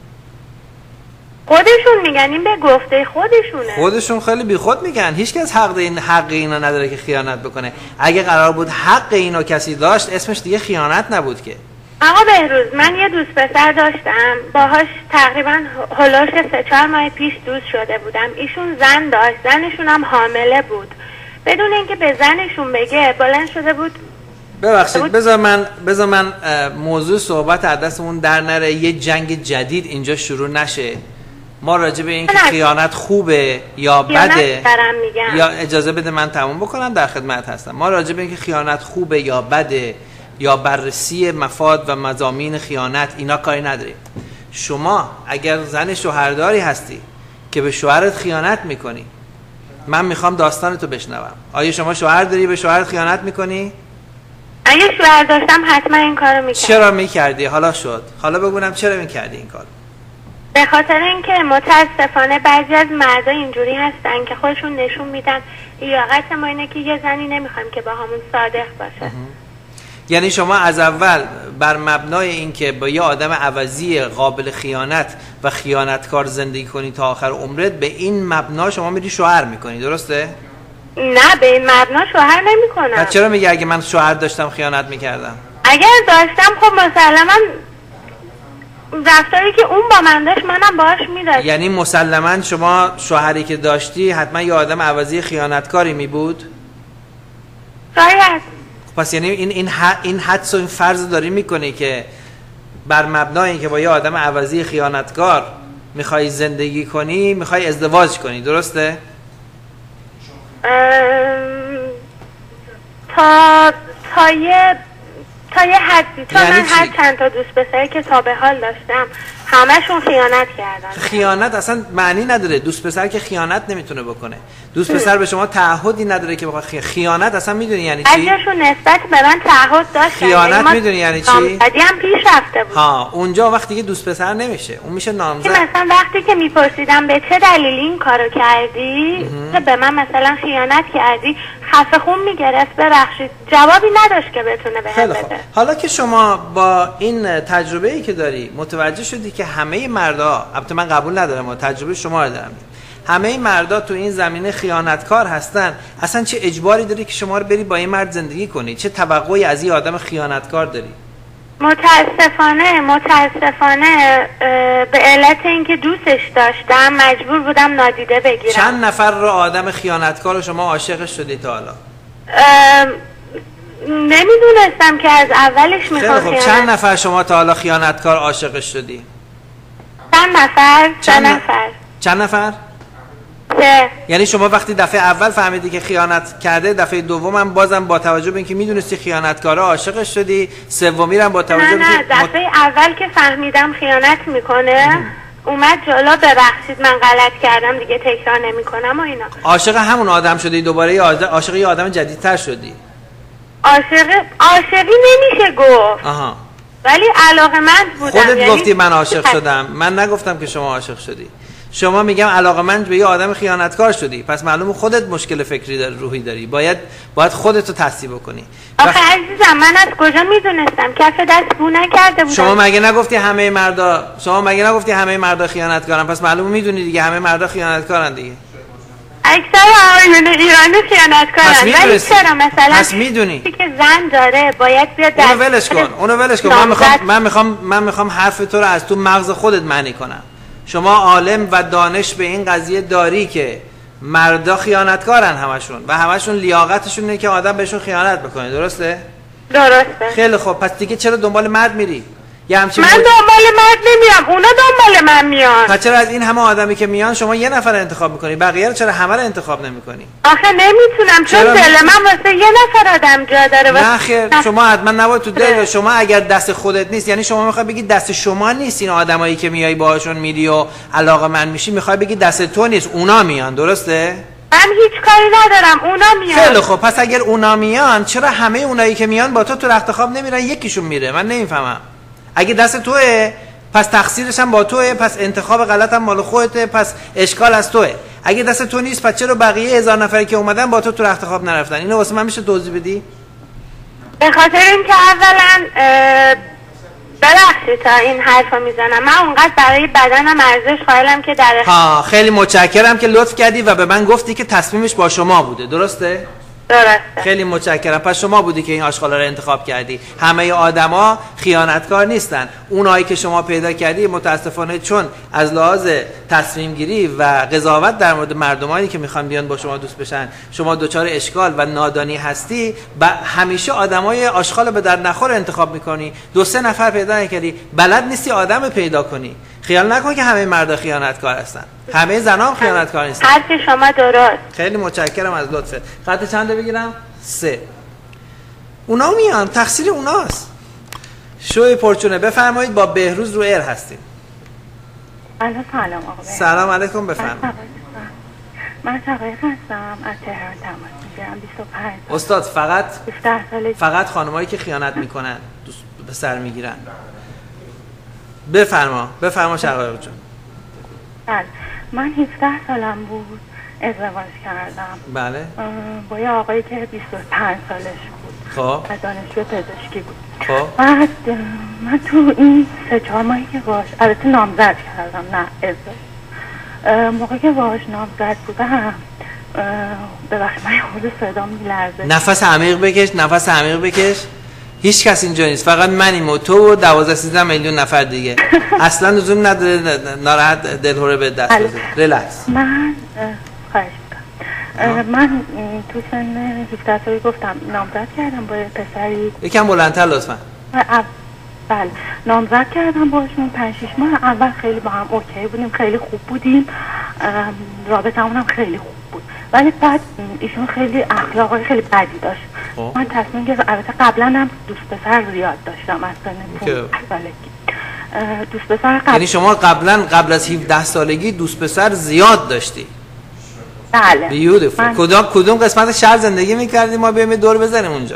خودشون میگن، این به گفته خودشونه. خودشون خیلی بیخود میگن. هیچ کس حق این حق اینا نداره که خیانت بکنه. اگه قرار بود حق اینو کسی داشت، اسمش دیگه خیانت نبود که. آقا بهروز، من یه دوست پسر داشتم، باهاش تقریبا هلوش سه چهار ماه پیش دوست شده بودم. ایشون زن داشت، زنشون هم حامله بود. بدون اینکه به زنشون بگه بلند شده بود. ببخشید بذار من بذار من موضوع صحبت از دستمون در نره، یه جنگ جدید اینجا شروع نشه. ما راجع به این که خیانت خوبه یا بده، یا اجازه بده من تموم بکنم، در خدمت هستم. ما راجع به این که خیانت خوبه یا بده یا بررسی مفاد و مضامین خیانت اینا کاری نداریم. شما اگر زن شوهرداری هستی که به شوهرت خیانت میکنی، من میخوام داستانتو بشنوم. آیا شما شوهر داری، به شوهرت خیانت میکنی؟ اگه شوهر داشتم حتما این کارو میکردم. چرا میکردی؟ حالا شد. حالا بگونم چرا میکردی این کارو؟ به خاطر اینکه متاسفانه بعضی از مردا اینجوری هستن که خودشون نشون میدن لیاقت ما اینه که یه زنی نمیخوایم که با همون صادق باشه. یعنی شما از اول بر مبنای اینکه با یه آدم عوضی قابل خیانت و خیانتکار زندگی کنی تا آخر عمرت، به این مبنا شما میری شوهر میکنی، درسته؟ نه، به این مبنا شوهر نمیکنم. پس چرا میگی اگه من شوهر داشتم خیانت میکردم؟ اگر داشتم خب مسلما رفتاری که اون با من داشت منم باهاش میداشتم. یعنی مسلما شما شوهری که داشتی حتما یه آدم عوضی خیانتکاری میبود؟ شاید. پس یعنی این این این حدس و این فرض داری میکنی که بر مبنای اینکه با یه آدم عوضی خیانتکار میخوای زندگی کنی، میخوای ازدواج کنی، درسته؟ تا تا یه تا یه حدی، تا یعنی من هر چند تا دوست پسری که تا به حال داشتم همشون خیانت کردن. خیانت اصلا معنی نداره. دوست پسر که خیانت نمیتونه بکنه. دوست پسر به شما تعهدی نداره که بخواد خی... خیانت اصلا میدونی یعنی چی؟ ازشون نسبت به من تعهد داشتن. خیانت میدونی یعنی چی؟ نامزدی هم پیش رفته بود. ها، اونجا وقتی که دوست پسر نمیشه، اون میشه نامزد. مثلا وقتی که میپرسیدم به چه دلیلی این کارو کردی، به من مثلا خیانت کردی، خفه خون میگرفت، ببخشید جوابی نداشت که بتونه بهم بده. حالا که شما با این تجربه ای که داری متوجه شدی که همه مردا، البته من قبول ندارم اما تجربه شما رو دارم، همه مردا تو این زمینه خیانتکار هستن، اصلا چه اجباری داری که شما رو بری با این مرد زندگی کنی؟ چه توقعی از این آدم خیانتکار داری؟ متاسفانه متاسفانه به علت اینکه دوستش داشتم مجبور بودم نادیده بگیرم. چند نفر رو آدم خیانتکار رو شما عاشقش شدی تا حالا؟ نمیدونستم که از اولش میخوام خیانت. چند نفر شما تا حالا خیانتکار عاشقش شدی؟ چند نفر؟ چند نفر؟ چند نفر؟ سه. یعنی شما وقتی دفعه اول فهمیدی که خیانت کرده، دفعه دومم بازم با توجه به اینکه میدونستی خیانتکارا عاشقش شدی، سومی هم با توجه نه نه دفعه مت... اول که فهمیدم خیانت میکنه ام. اومد جلو، ببخشید من غلط کردم دیگه تکرار نمیکنم و اینا. عاشق همون آدم شدی دوباره یا عاشق یه آدم جدیدتر شدی؟ عاشق عاشقی نمیشه گفت. آها. ولی علاقه‌مند بودم. خودت یعنی گفتی من عاشق شدم، من نگفتم که شما عاشق شدی. شما میگم علاقه‌مند به یه آدم خیانتکار شدی، پس معلومه خودت مشکل فکری داری، روحی داری، باید باید خودت رو تصحیح بکنی. آخه عزیزم من از کجا میدونستم؟ کف دست بو نکرده بودم. شما مگه نگفتی همه مردا شما مگه نگفتی همه مردا خیانتکارن؟ پس معلومه میدونی دیگه همه مردا خیانتکارن دیگه. اکثر آقایون ایرانی خیانتکارن. ولی چرا مثلا پس میدونی که زن داره باید بیاد اونو ولش کن، اونو ولش کن. من میخوام من میخوام من میخوام حرف تو رو از تو مغز خودت معنی کنم. شما عالم و دانش به این قضیه داری که مردا خیانتکارن همشون و همشون لیاقتشون اینه که آدم بهشون خیانت بکنه، درسته؟ درسته. خیلی خوب، پس دیگه چرا دنبال مرد میری؟ یه همچین من بود... دنبال مرد نمیام، اونا دنبال من میان. پس چرا از این همه آدمی که میان شما یه نفر انتخاب میکنی، بقیه رو چرا همه رو انتخاب نمیکنی؟ آخه نمیتونم چون دل من واسه یه نفر آدم جا داره. نه خیر، شما حتما نباید تو دل. شما اگر دست خودت نیست، یعنی شما میخوای بگی دست شما نیست این آدمایی که میای باهاشون میری و علاقه من میشی، میخوای بگی دست تو نیست، اونا میان، درسته؟ من هیچ کاری ندارم، اونا میان. خیلی خب، پس اگر اونا میان چرا همه اونایی که میان با تو تو رخت خواب نمیرن، یکیشون میره؟ من نمیفهمم. اگه دست توئه پس تقصیرش هم با توئه، پس انتخاب غلط هم مال خودته، پس اشکال از توئه. اگه دست تو نیست پس چرا بقیه هزار نفری که اومدن با تو تو رخت خواب نرفتن؟ اینو واسه من میشه توضیح بدی؟ به خاطر اینکه اولا ببخشید تا این حرفا میزنم، من اونقدر برای بدنم ارزش قائلم که در ها خیلی متشکرم که لطف کردی و به من گفتی که تصمیمش با شما بوده، درسته؟ درسته. خیلی متشکرم. پس شما بودی که این آشغالا رو انتخاب کردی. همه آدما خیانتکار نیستن. اونایی که شما پیدا کردی متاسفانه چون از لحاظ تصمیم گیری و قضاوت در مورد مردمانی که میخوان بیان با شما دوست بشن شما دچار اشکال و نادانی هستی، و همیشه آدمای آشغال به در نخور انتخاب میکنی. دو سه نفر پیدا کردی، بلد نیستی آدم پیدا کنی. خیال نکن که همه مردا خیانتکار هستن، همه زنا هم خیانتکار نیستن. حرف شما درست. خیلی متشکرم از لطفت. خط چنده بگیرم؟ سه. اونا میان، تقصیر اوناست. شوی پرچونه بفرمایید، با بهروز رو ایر هستیم. الو سلام آقا. سلام علیکم، بفرمایید. من شقایق هستم، از تهران تماس میگیرم. بیست و پنج استاد فقط هفده ساله فقط خانمایی که خیانت میکنن دوست به سر میگیرن. بفرما بفرما شقایق جون. بله، من هفده سالم بود ازدواج کردم. بله. با یه آقایی که بیست و پنج سالش بود. خب. و دانشجو پزشکی بود. خب. بعد من تو این سه چهار ماهی که باش البته نامزد کردم، نه ازدواج. موقعی که باش نامزد بودم، ببخشید من خود صدام میلرزه. نفس عمیق بکش، نفس عمیق بکش. هیچ کس اینجا نیست، فقط منیم و تو و دوازده سیزده میلیون نفر دیگه. اصلا لزوم نداره ناراحت دلهوره به دست بزنی. ریلکس. من خواهش میکنم. من تو سن هفده سالی گفتم نامزد کردم با پسری. یکم بلندتر لطفا. بله، نامزد کردم باشون پنج شش ماه. اول خیلی با هم اوکی بودیم، خیلی خوب بودیم، رابطمون هم خیلی خوب بود. ولی بعد ایشون خیلی اخلاقای خیلی بدی داشت. أوه. من تصمیم گرفتم، البته قبلا هم دوست پسر زیاد داشتم از سن پانزده سالگی. دوست پسر قبل... یعنی شما قبلا قبل از هفده سالگی دوست پسر زیاد داشتی؟ بله. بیوتیفول. من... کدوم کدوم قسمت شهر زندگی میکردی ما بیایم دور بزنیم اونجا؟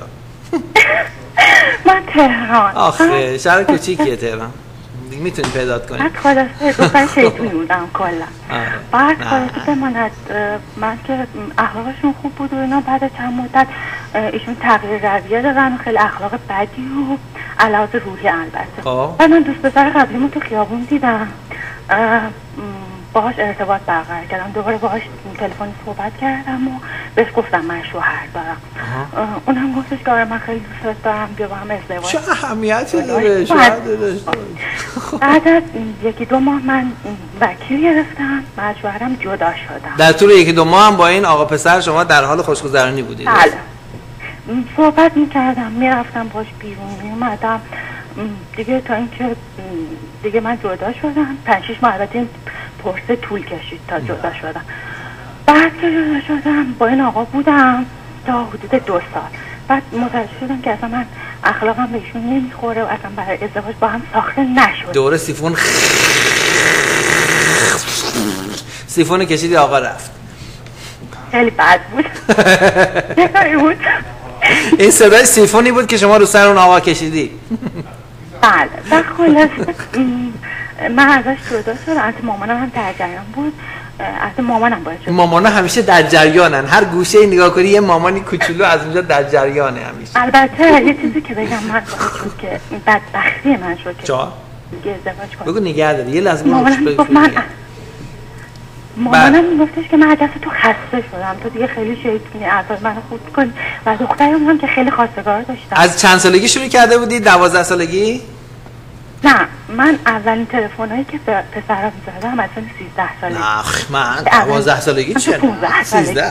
من تهران. آخه شهر کوچیکیه تهران، دیگه میتونی پیدات کنی. بعد خلاصه دوستان شیطونی بودم کلا. بعد خلاصه بماند من که اخلاقشون خوب بود و اینا، بعد چند مدت ایشون تغییر رویه دادن و خیلی اخلاق بدی و علاوه روحی البته. بعد من دوست پسر قبلیمو تو خیابون دیدم، باهاش ارتباط برقرار کردم، دوباره باهاش تلفنی صحبت کردم و بهش گفتم من شوهر دارم. اونم گفتش که آره من خیلی دوست دارم، بیا با هم ازدواج. چه اهمیتی داره شوهر داشته؟ بعد از یکی دو ماه من وکیل گرفتم، بعد شوهرم جدا شدم. در طول یکی دو ماه هم با این آقا پسر شما در حال خوشگذرانی بودید؟ بله. صحبت میکردم، میرفتم باش بیرون، میومدم دیگه، تا اینکه دیگه من جدا شدم. پنج شش ماه البته این پرسه طول کشید تا جدا شدم. بعد که جدا شدم با این آقا بودم تا حدود دو سال. بعد متوجه شدم که اصلا من اخلاقم به ایشون نمیخوره و اصلا برای ازدواج با هم ساخته نشد. دوره سیفون سیفون کشیدی آقا رفت. خیلی بد بود. بود این صدای سیفونی بود که شما رو سر اون آقا کشیدی. بله و خلاصه من ازش جدا شدم. البته مامانم هم در جریان بود. البته مامانم باید شد. مامانا همیشه در جریانن، هر گوشه ای نگاه کنی یه مامانی کوچولو از اونجا در جریانه همیشه. البته یه چیزی که بگم من باید شد که بدبختی من شد که جا؟ ازدواج کنم. بگو نگه داری یه لحظه مامانم گفت من مامانم میگفتش که من از دست تو خسته شدم، تو دیگه خیلی شیطونی، اعصاب منو خورد کنی و دخترم هم که خیلی خواستگار داشتم. از چند سالگی شروع کرده بودی؟ دوازده سالگی؟ نه من اولین تلفن‌هایی که به پسرا می‌زدم از سن سیزده سالگی. نه من دوازده سالگی چیه؟ سیزده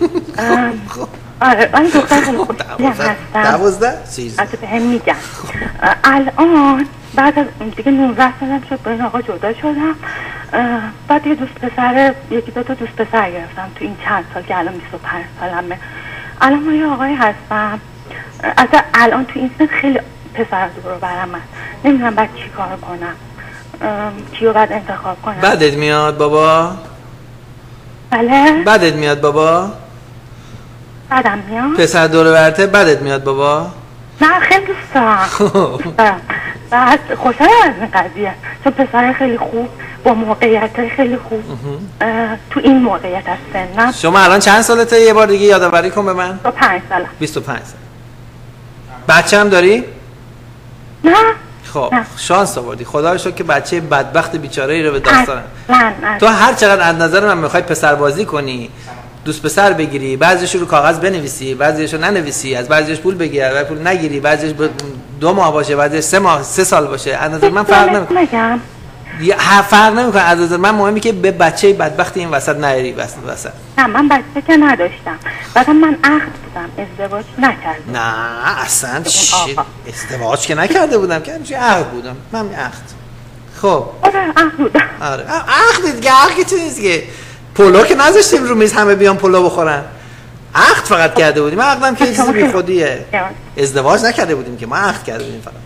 آره من دختر خیلی خوشگلی هستم. دوازده؟ سیزده البته بهم میگن. الان بعد از دیگه نوزده سالم شد با این آقا جدا شدم. بعد دیگه دوست پسر یکی دو تا دوست پسر گرفتم تو این چند سال که الان بیست و پنج سالمه. الان ما یه آقایی هستم. البته الان تو این سن خیلی پسر دور برم من نمیدونم بعد چی کار کنم، کیو بعد انتخاب کنم. بدت میاد بابا؟ بله بدت میاد بابا؟ بدم میاد؟ پسر دور برته بدت میاد بابا؟ نه خیلی دوست دارم. بعد خوشحال از این قضیه چون پسر خیلی خوب با موقعیت خیلی خوب تو این موقعیت از سنم. شما الان چند سالته؟ یه بار دیگه یادآوری کن به من. بیست و پنج سالم. بیست و پنج سال. بچه هم داری؟ نه. خب نه. شانس آوردی، خدا رو شکر که بچه بدبخت بیچاره ای رو به دست دارن. نه نه. تو هر چقدر از نظر من میخوای پسر بازی کنی، دوست پسر بگیری، بعضیش رو کاغذ بنویسی، بعضیش رو ننویسی، از بعضیش پول بگیری، بعضی پول نگیری، بعضیش دو ماه باشه، بعضیش سه ماه، سه سال باشه، از نظر من فرق نمیکنه. یه فرق نمیکنه از نظر من، مهمی که به بچه بدبخت این وسط نری وسط وسط. نه من بچه که نداشتم، بعدم من عقد بودم، ازدواج نکردم. نه اصلا چی ازدواج که نکرده بودم که چی عقد بودم، من عقد. خب آره عقد بودم. آره عقد دیگه، عقد که نیست که پلو که نذاشتیم رو میز همه بیان پلو بخورن، عقد فقط کرده بودیم. عقدم که چیز بی خودیه، ازدواج نکرده بودیم که ما عقد کرده بودیم فقط.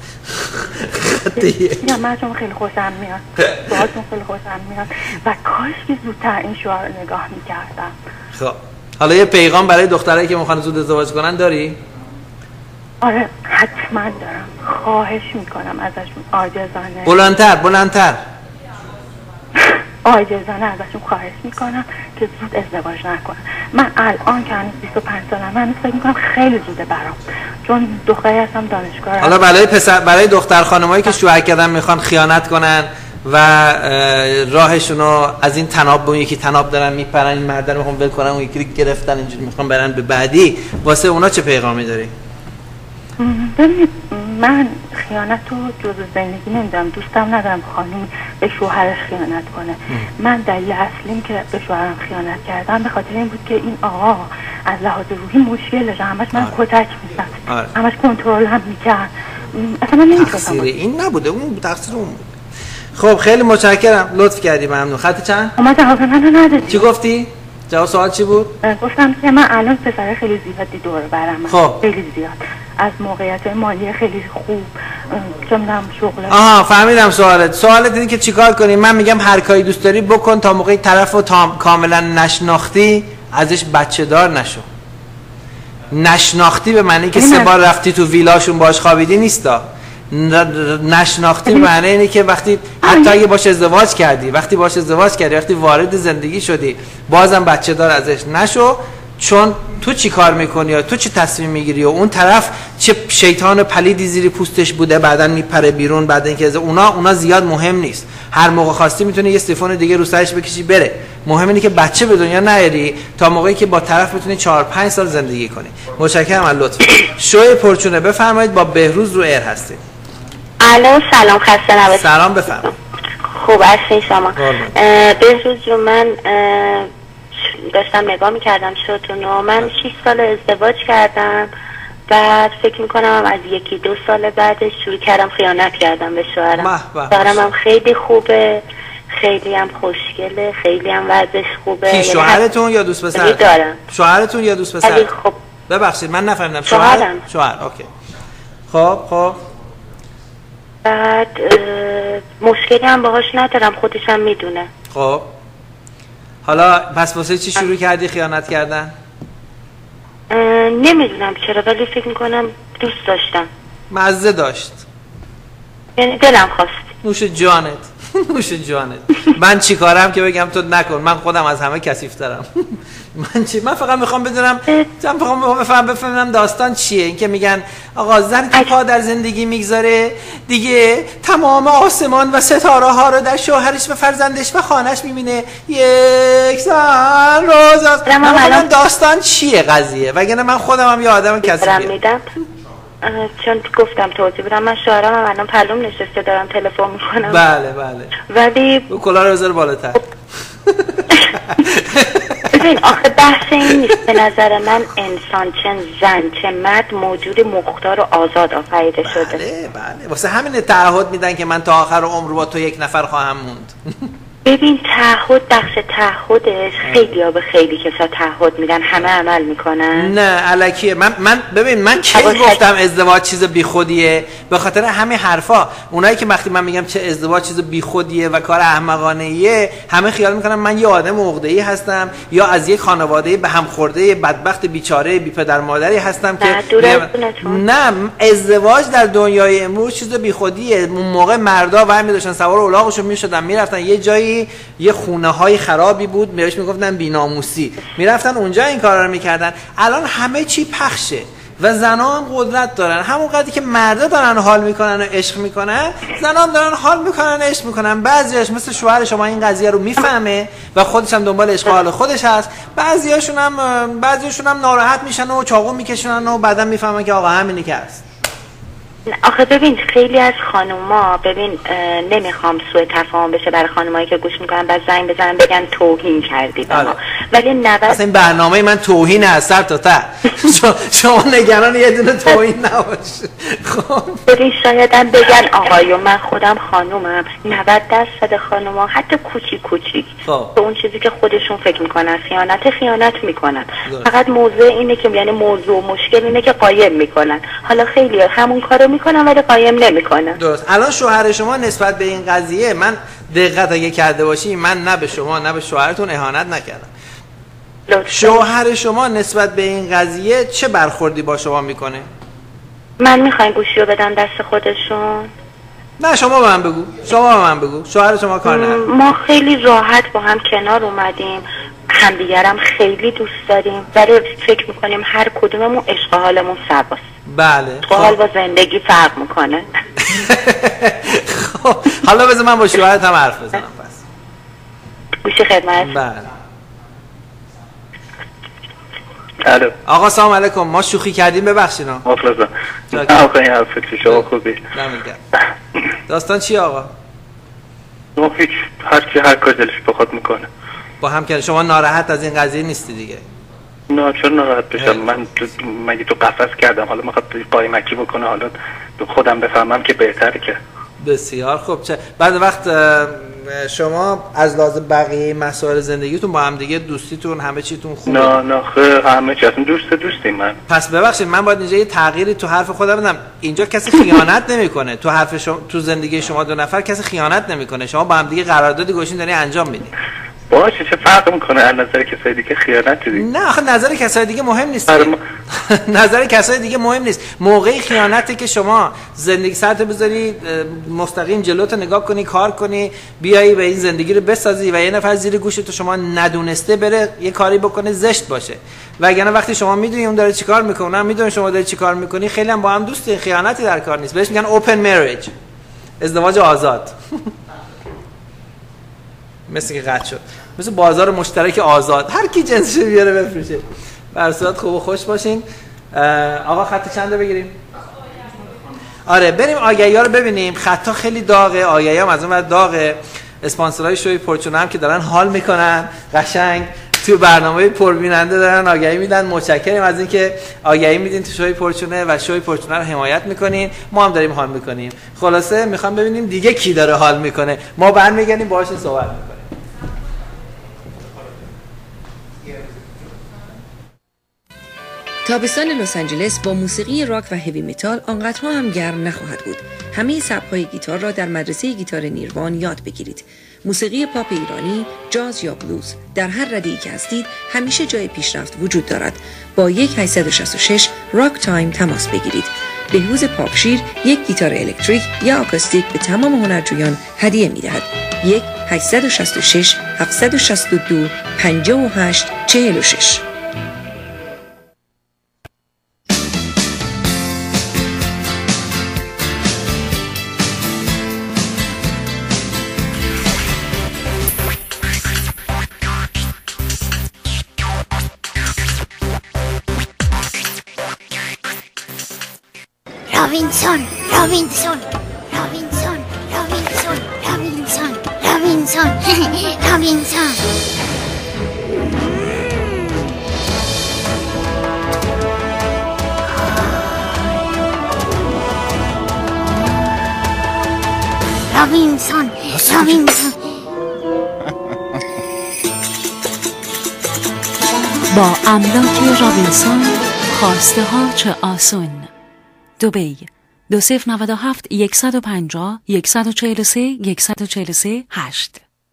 یا من چون خیلی خوشم میاد، باهاتون خیلی خوشم میاد و کاش که زودتر این شعار رو نگاه میکردم. خب حالا یه پیغام برای دخترایی که میخوان زود ازدواج کنن داری؟ آره حتما دارم، خواهش میکنم ازشون عاجزانه. بلندتر بلندتر. عاجزانه ازشون خواهش میکنم که زود ازدواج نکنم. من الان که هنوز بیست و پنج سالم، من فکر میکنم خیلی زوده برام، چون دختری هستم دانشگاه. حالا برای پسر، برای دختر خانمایی که شوهر کردن میخوان خیانت کنن و راهشونو از این تناب به اون یکی تناب دارن میپرن، این مرد رو میخوان ول کنن، اون یکی رو گرفتن اینجوری میخوان برن به بعدی، واسه اونا چه پیغامی داری؟ ببینید من خیانت رو جزء زندگی نمیدونم، دوستم ندارم خانمی به شوهرش خیانت کنه. من دلیل اصلیم که به شوهرم خیانت کردم به خاطر این بود که این آقا از لحاظ روحی مشکل داشت، همش من کتک میزد، همش کنترل هم میکرد، اصلا من نمیتونستم. تقصیر این نبوده، اون تقصیر اون بود. خب خیلی متشکرم، لطف کردی، ممنون. خط چند؟ ما جواب منو ندادی. چی گفتی؟ جواب سوال چی بود؟ گفتم که من الان پسر خیلی زیادی دور برم، خب خیلی زیاد، از موقعیت مالی خیلی خوب، چه می‌دونم شغل. آها فهمیدم سوالت. سوالت اینه که چیکار کنی؟ من میگم هر کاری دوست داری بکن تا موقعی طرفو تا کاملا نشناختی ازش بچه دار نشو. نشناختی به معنی که سه بار رفتی تو ویلاشون باش خوابیدی نیستا. نشناختی به معنی اینه که وقتی حتی اگه باش ازدواج کردی، وقتی باش ازدواج کردی، وقتی وارد زندگی شدی، بازم بچه دار ازش نشو، چون تو چی کار میکنی یا تو چی تصمیم میگیری و اون طرف چه شیطان پلیدی زیر پوستش بوده بعداً میپره بیرون، بعد اینکه اونا اونا زیاد مهم نیست. هر موقع خواستی میتونی یه سیفون دیگه رو سرش بکشی بره. مهم اینه که بچه به دنیا نیاری تا موقعی که با طرف بتونی چهار پنج سال زندگی کنی. متشکرم از لطف. شوی پرچونه بفرمایید، با بهروز رو ایر هستید. الو سلام، خسته نباشید. سلام بفرمایید. خوب هستین شما؟ بهروز رو من داشتم نگاه میکردم شوتونو. من شش سال ازدواج کردم، بعد فکر میکنم از یکی دو سال بعدش شروع کردم خیانت کردم به شوهرم. شوهرم هم خیلی خوبه، خیلی هم خوشگله، خیلی هم وضعش خوبه. کی شوهرتون یا دوست پسر؟ دارم. شوهرتون یا دوست پسر؟ خب ببخشید من نفهمیدم. شوهرم. شوهر اوکی. خب خب بعد مشکلی هم باهاش ندارم، خودش هم میدونه. خب حالا پس واسه چی شروع کردی خیانت کردن؟ نمیدونم چرا، ولی فکر میکنم دوست داشتم. مزه داشت. یعنی دلم خواست. نوش جانت نوش جانت. من چی کارم که بگم تو نکن؟ من خودم از همه کثیف‌ترم. من چی؟ من فقط میخوام بدونم، من فقط میخوام بفهم بفهمم داستان چیه. این که میگن آقا زن که پا در زندگی میگذاره دیگه تمام آسمان و ستاره ها رو در شوهرش و فرزندش و خانهش میبینه. یک زن روز است. من داستان چیه قضیه؟ وگرنه من خودم هم یه آدم کثیفم. چون گفتم توضیح بدم، من شوهرم هم الان پلوم نشسته دارم تلفن میکنم. بله بله. ولی او کلاه رو بذار بالاتر. ببین آخه بحث این نیست. به نظر من انسان چه زن چه مرد موجود مختار و آزاد آفریده شده. بله بله. واسه همین تعهد میدن که من تا آخر عمر با تو یک نفر خواهم موند. ببین تعهد، بخش تعهدش خیلی ها به خیلی کسا تعهد میدن، همه عمل میکنن. نه الکیه. من من ببین من کی گفتم ازدواج چیز بیخودیه؟ به خاطر همین حرفا. اونایی که وقتی من میگم چه ازدواج چیز بیخودیه و کار احمقانه ایه، همه خیال میکنن من یه آدم عقده‌ای هستم یا از یک خانواده به هم خورده بدبخت بیچاره بی پدر مادری هستم که نه. ازدواج در دنیای امروز چیز بیخودیه. اون موقع مردا وای می‌داشتن سوار الاغشون میشدن میرفتن یه جایی، یه خونه های خرابی بود بهش میگفتن بی‌ناموسی، میرفتن اونجا این کارا رو میکردن. الان همه چی پخشه و زنان هم قدرت دارن. همون قدری که مردا دارن حال میکنن و عشق میکنن، زنان دارن حال میکنن و عشق میکنن. بعضیاش مثل شوهر شما این قضیه رو میفهمه و خودش هم دنبال عشق و حال خودش هست. بعضیاشون هم بعضیاشون هم ناراحت میشن و چاقو میکشونن و بعداً میفهمن که آقا همینی که هست. آخه ببین خیلی از خانوما، ببین نمیخوام سوء تفاهم بشه برای خانمایی که گوش میکنن بعد زنگ بزنن بگن توهین کردی به ما، ولی نباید اصلا این برنامه من توهین از سر تا ته. شما نگران یه دونه توهین نباشه. خب ببین شاید هم بگن آقایون، من خودم خانومم، نود درصد خانوما حتی کوچیک کوچیک به اون چیزی که خودشون فکر میکنن خیانت خیانت میکنن. فقط موضوع اینه که یعنی موضوع مشکل اینه که قایم میکنن. حالا خیلی همون کارو میکنن ولی قایم نمیکنن. درست. الان شوهر شما نسبت به این قضیه، من دقت اگه کرده باشی، من نه به شما نه به شوهرتون اهانت نکردم. شوهر شما نسبت به این قضیه چه برخوردی با شما میکنه؟ من میخواین گوشی رو بدم دست خودشون؟ نه شما به من بگو. شما به من بگو. شوهر شما کار نداره. ما خیلی راحت با هم کنار اومدیم، همدیگرم خیلی دوست داریم، ولی فکر میکنیم هر کدوممون عشق حالمون سباست. بله. حال با زندگی فرق میکنه. خب حالا بذار من با شوهرت هم حرف بزنم. پس گوشی خدمت. بله. الو. آقا سلام علیکم. ما شوخی کردیم ببخشید. مخلصم. آقا این حرف فکر شما خوبی. داستان چیه آقا؟ ما هیچ، هر کی هر کار دلش بخواد میکنه. با هم که شما ناراحت از این قضیه نیستی دیگه؟ نه چرا ناراحت بشم؟ من مگه تو قفس کردم حالا میخواد قایمکی بکنه، حالا خودم بفهمم که بهتره که. بسیار خوب. چه بعد وقت شما از لحاظ بقیه مسائل زندگیتون با هم دیگه دوستیتون همه چیتون خوبه؟ نه نه خیر همه چی اصلا دوست دوستیم. من پس ببخشید من باید اینجا یه تغییری تو حرف خودم بدم. اینجا کسی خیانت نمیکنه. تو حرف شما، تو زندگی شما دو نفر کسی خیانت نمیکنه. شما با هم دیگه قراردادی گذاشتین دارین انجام میدین. باشه چه فرق میکنه از نظر کسای دیگه خیانت دیگه؟ نه آخه نظر کسای دیگه مهم نیست. نظر کسای دیگه مهم نیست. موقعی خیانته که شما زندگی سرت بذاری مستقیم جلوت نگاه کنی، کار کنی، بیایی و این زندگی رو بسازی و یه نفر زیر گوشت تو شما ندونسته بره یه کاری بکنه زشت باشه. وگرنه وقتی شما میدونی اون داره چیکار میکنه، اونم میدونه شما داره چیکار میکنی، خیلی هم با هم دوستی، خیانتی در کار نیست. بهش میگن اوپن مریج، ازدواج آزاد. مثل که قطع شد، مثل بازار مشترک آزاد، هر کی جنسش بیاره بفروشه. بر صورت خوب و خوش باشین. آقا خط چنده بگیریم؟ آره بریم آگهی‌ها رو ببینیم. خطا خیلی داغه، آگهی‌ها هم از اون ور داغه. اسپانسرای شوی پرچونه هم که دارن حال میکنن قشنگ تو برنامه پربیننده دارن آگهی میدن. متشکرم از اینکه آگهی میدین تو شوی پرچونه و شوی پرچونه رو حمایت میکنین. ما هم داریم حال میکنیم. خلاصه میخوام ببینیم دیگه کی داره حال میکنه. ما برمیگردیم باهاش صحبت میکنیم. تابستان لس آنجلس با موسیقی راک و هیوی متال آنقدرها هم گرم نخواهد بود. همه سبک‌های گیتار را در مدرسه گیتار نیروان یاد بگیرید. موسیقی پاپ ایرانی، جاز یا بلوز، در هر رده‌ای که هستید همیشه جای پیشرفت وجود دارد. با یک هشت شش شش راک تایم تماس بگیرید. بهروز پاکشیر یک گیتار الکتریک یا آکوستیک به تمام هنرجویان هدیه می‌دهد. یک هشت شش شش هفت شش دو پنج هشت چهار شش. رابینسون رابینسون رابینسون رابینسون رابینسون رابینسون رابینسون رابینسون رابینسون. با املاک رابینسون خواسته ها چه آسون. دبی دو صفر نود و هفت صد و پنجاه صد و چهل و سه صد و چهل و سه هشت.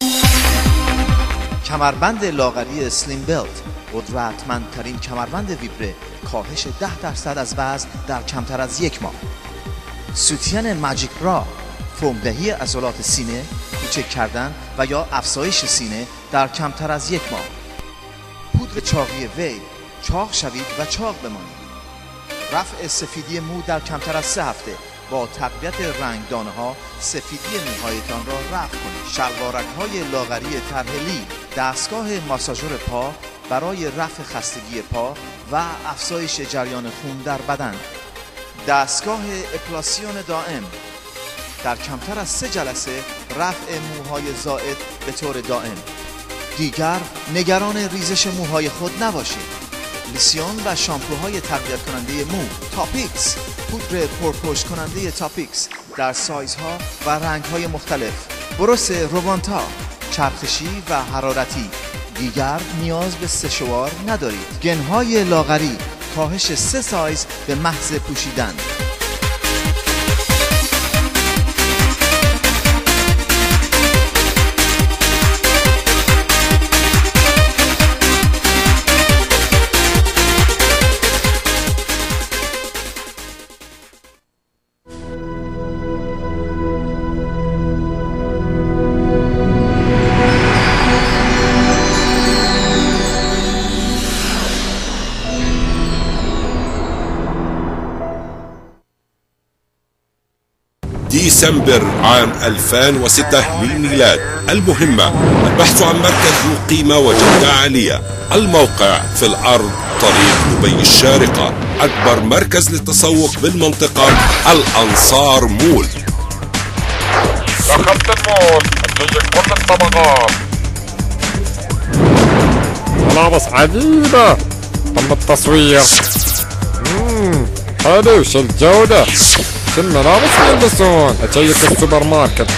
کمربند لاغری سلیم بلت، قدرتمندترین کمربند ویبره، کاهش ده درصد از وزن در کمتر از یک ماه. سوتین ماجیک را، فرمدهی عضلات سینه، کوچک کردن و یا افزایش سینه در کمتر از یک ماه. پودر چاقی وی، چاق شوید و چاق بمانید. رفع سفیدی مو در کمتر از سه هفته. با تقویت رنگدانه ها سفیدی موهایتان را رفع کنید. شلوارک های لاغری طرح، دستگاه ماساژور پا برای رفع خستگی پا و افزایش جریان خون در بدن. دستگاه اپلاسیون دائم در کمتر از سه جلسه رفع موهای زائد به طور دائم. دیگر نگران ریزش موهای خود نباشید. لیسیون و شامپوهای تقویت کننده مو تاپیکس، پودر پرپشت کننده تاپیکس در سایزها و رنگهای مختلف. بروس روبانتا چرخشی و حرارتی. دیگر نیاز به سشوار ندارید. گنهای لاغری، کاهش سه سایز به محض پوشیدن. ديسمبر عام ألفين وستة للميلاد. المهمة البحث عن مركز ذو قيمة وجودة عالية. الموقع في الأرض طريق دبي الشارقة. أكبر مركز للتسوق بالمنطقة، الأنصار مول. دخلت المول، هتجي كل الطبقات. ملابس عجيبة، تم التصوير. مم. حلو، شو الجودة؟ شو الملابس يلبسون؟ أشيك السوبر ماركت،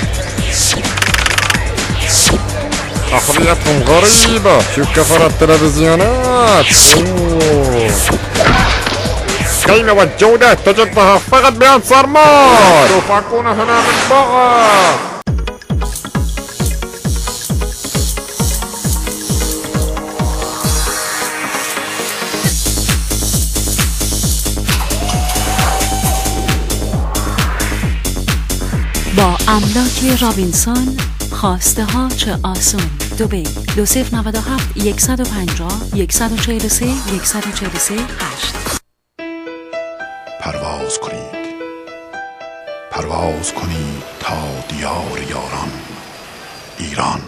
أحذيتهم غريبة. شوف كفر التلفزيونات. أوه. القيمة والجودة تجدها فقط بأنصار مول. سوف أكون هنا بالبغى. با املاک رابینسون خواسته ها چه آسون. دبی دو صفر نود و هفت صد و پنجاه صد و چهل و سه صد و چهل و سه هشت. پرواز کنید، پرواز کنید تا دیار یاران ایران.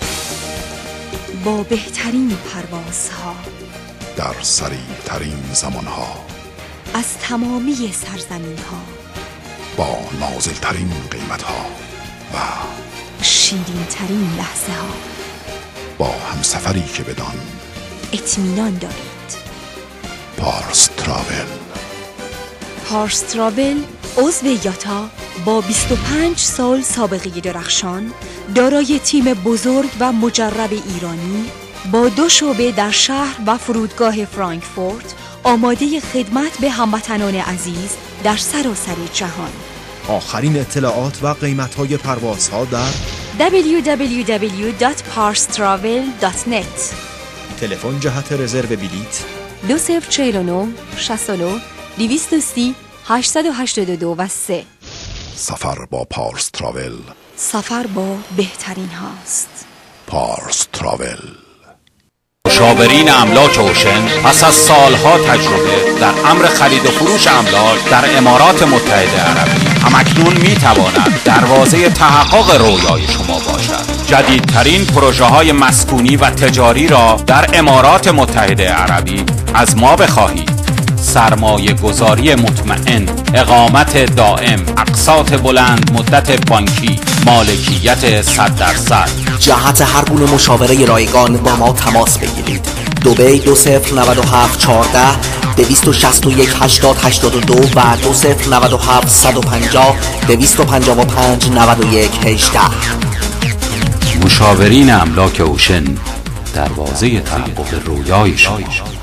با بهترین پروازها در سریع ترین زمانها از تمامی سرزمین ها با نازل ترین قیمت ها و شیرین ترین لحظه ها با همسفری که بدان اطمینان دارید. پارس تراول. پارس تراول عضو یاتا با بیست و پنج سال سابقه درخشان، دارای تیم بزرگ و مجرب ایرانی با دو شعبه در شهر و فرودگاه فرانکفورت، آماده خدمت به هموطنان عزیز در سراسر جهان. آخرین اطلاعات و قیمت‌های پروازها در دبلیو دبلیو دبلیو دات پارس تراول دات نت. تلفن جهت رزرو بلیط دو صفر چهل و نه شصت و نه دویست و سی هشتصد و هشتاد و دو و سه. سفر با پارس تراول. سفر با بهترین هاست. پارس تراول. مشاورین املاک اوشن پس از سالها تجربه در امر خرید و فروش املاک در امارات متحده عربی همکنون می تواند دروازه تحقق رویای شما باشد. جدیدترین پروژه های مسکونی و تجاری را در امارات متحده عربی از ما بخواهید. سرمایه گذاری مطمئن، اقامت دائم، اقساط بلند مدت بانکی، مالکیت صد درصد. جهت هر گونه مشاوره رایگان با ما تماس بگیرید. دبی دو صفر نود و هفت چهارده دویست و شصت و یک هشتاد هشتاد و دو و دو صفر نود و هفت صد و پنجاه دویست و پنجاه و پنج نود و یک هجده. مشاورین املاک اوشن، دروازه تحقق رویای شما.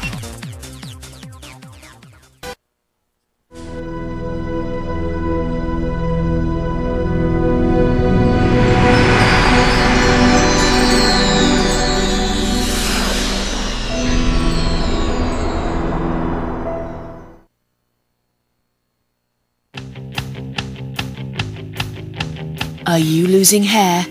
Are you losing hair?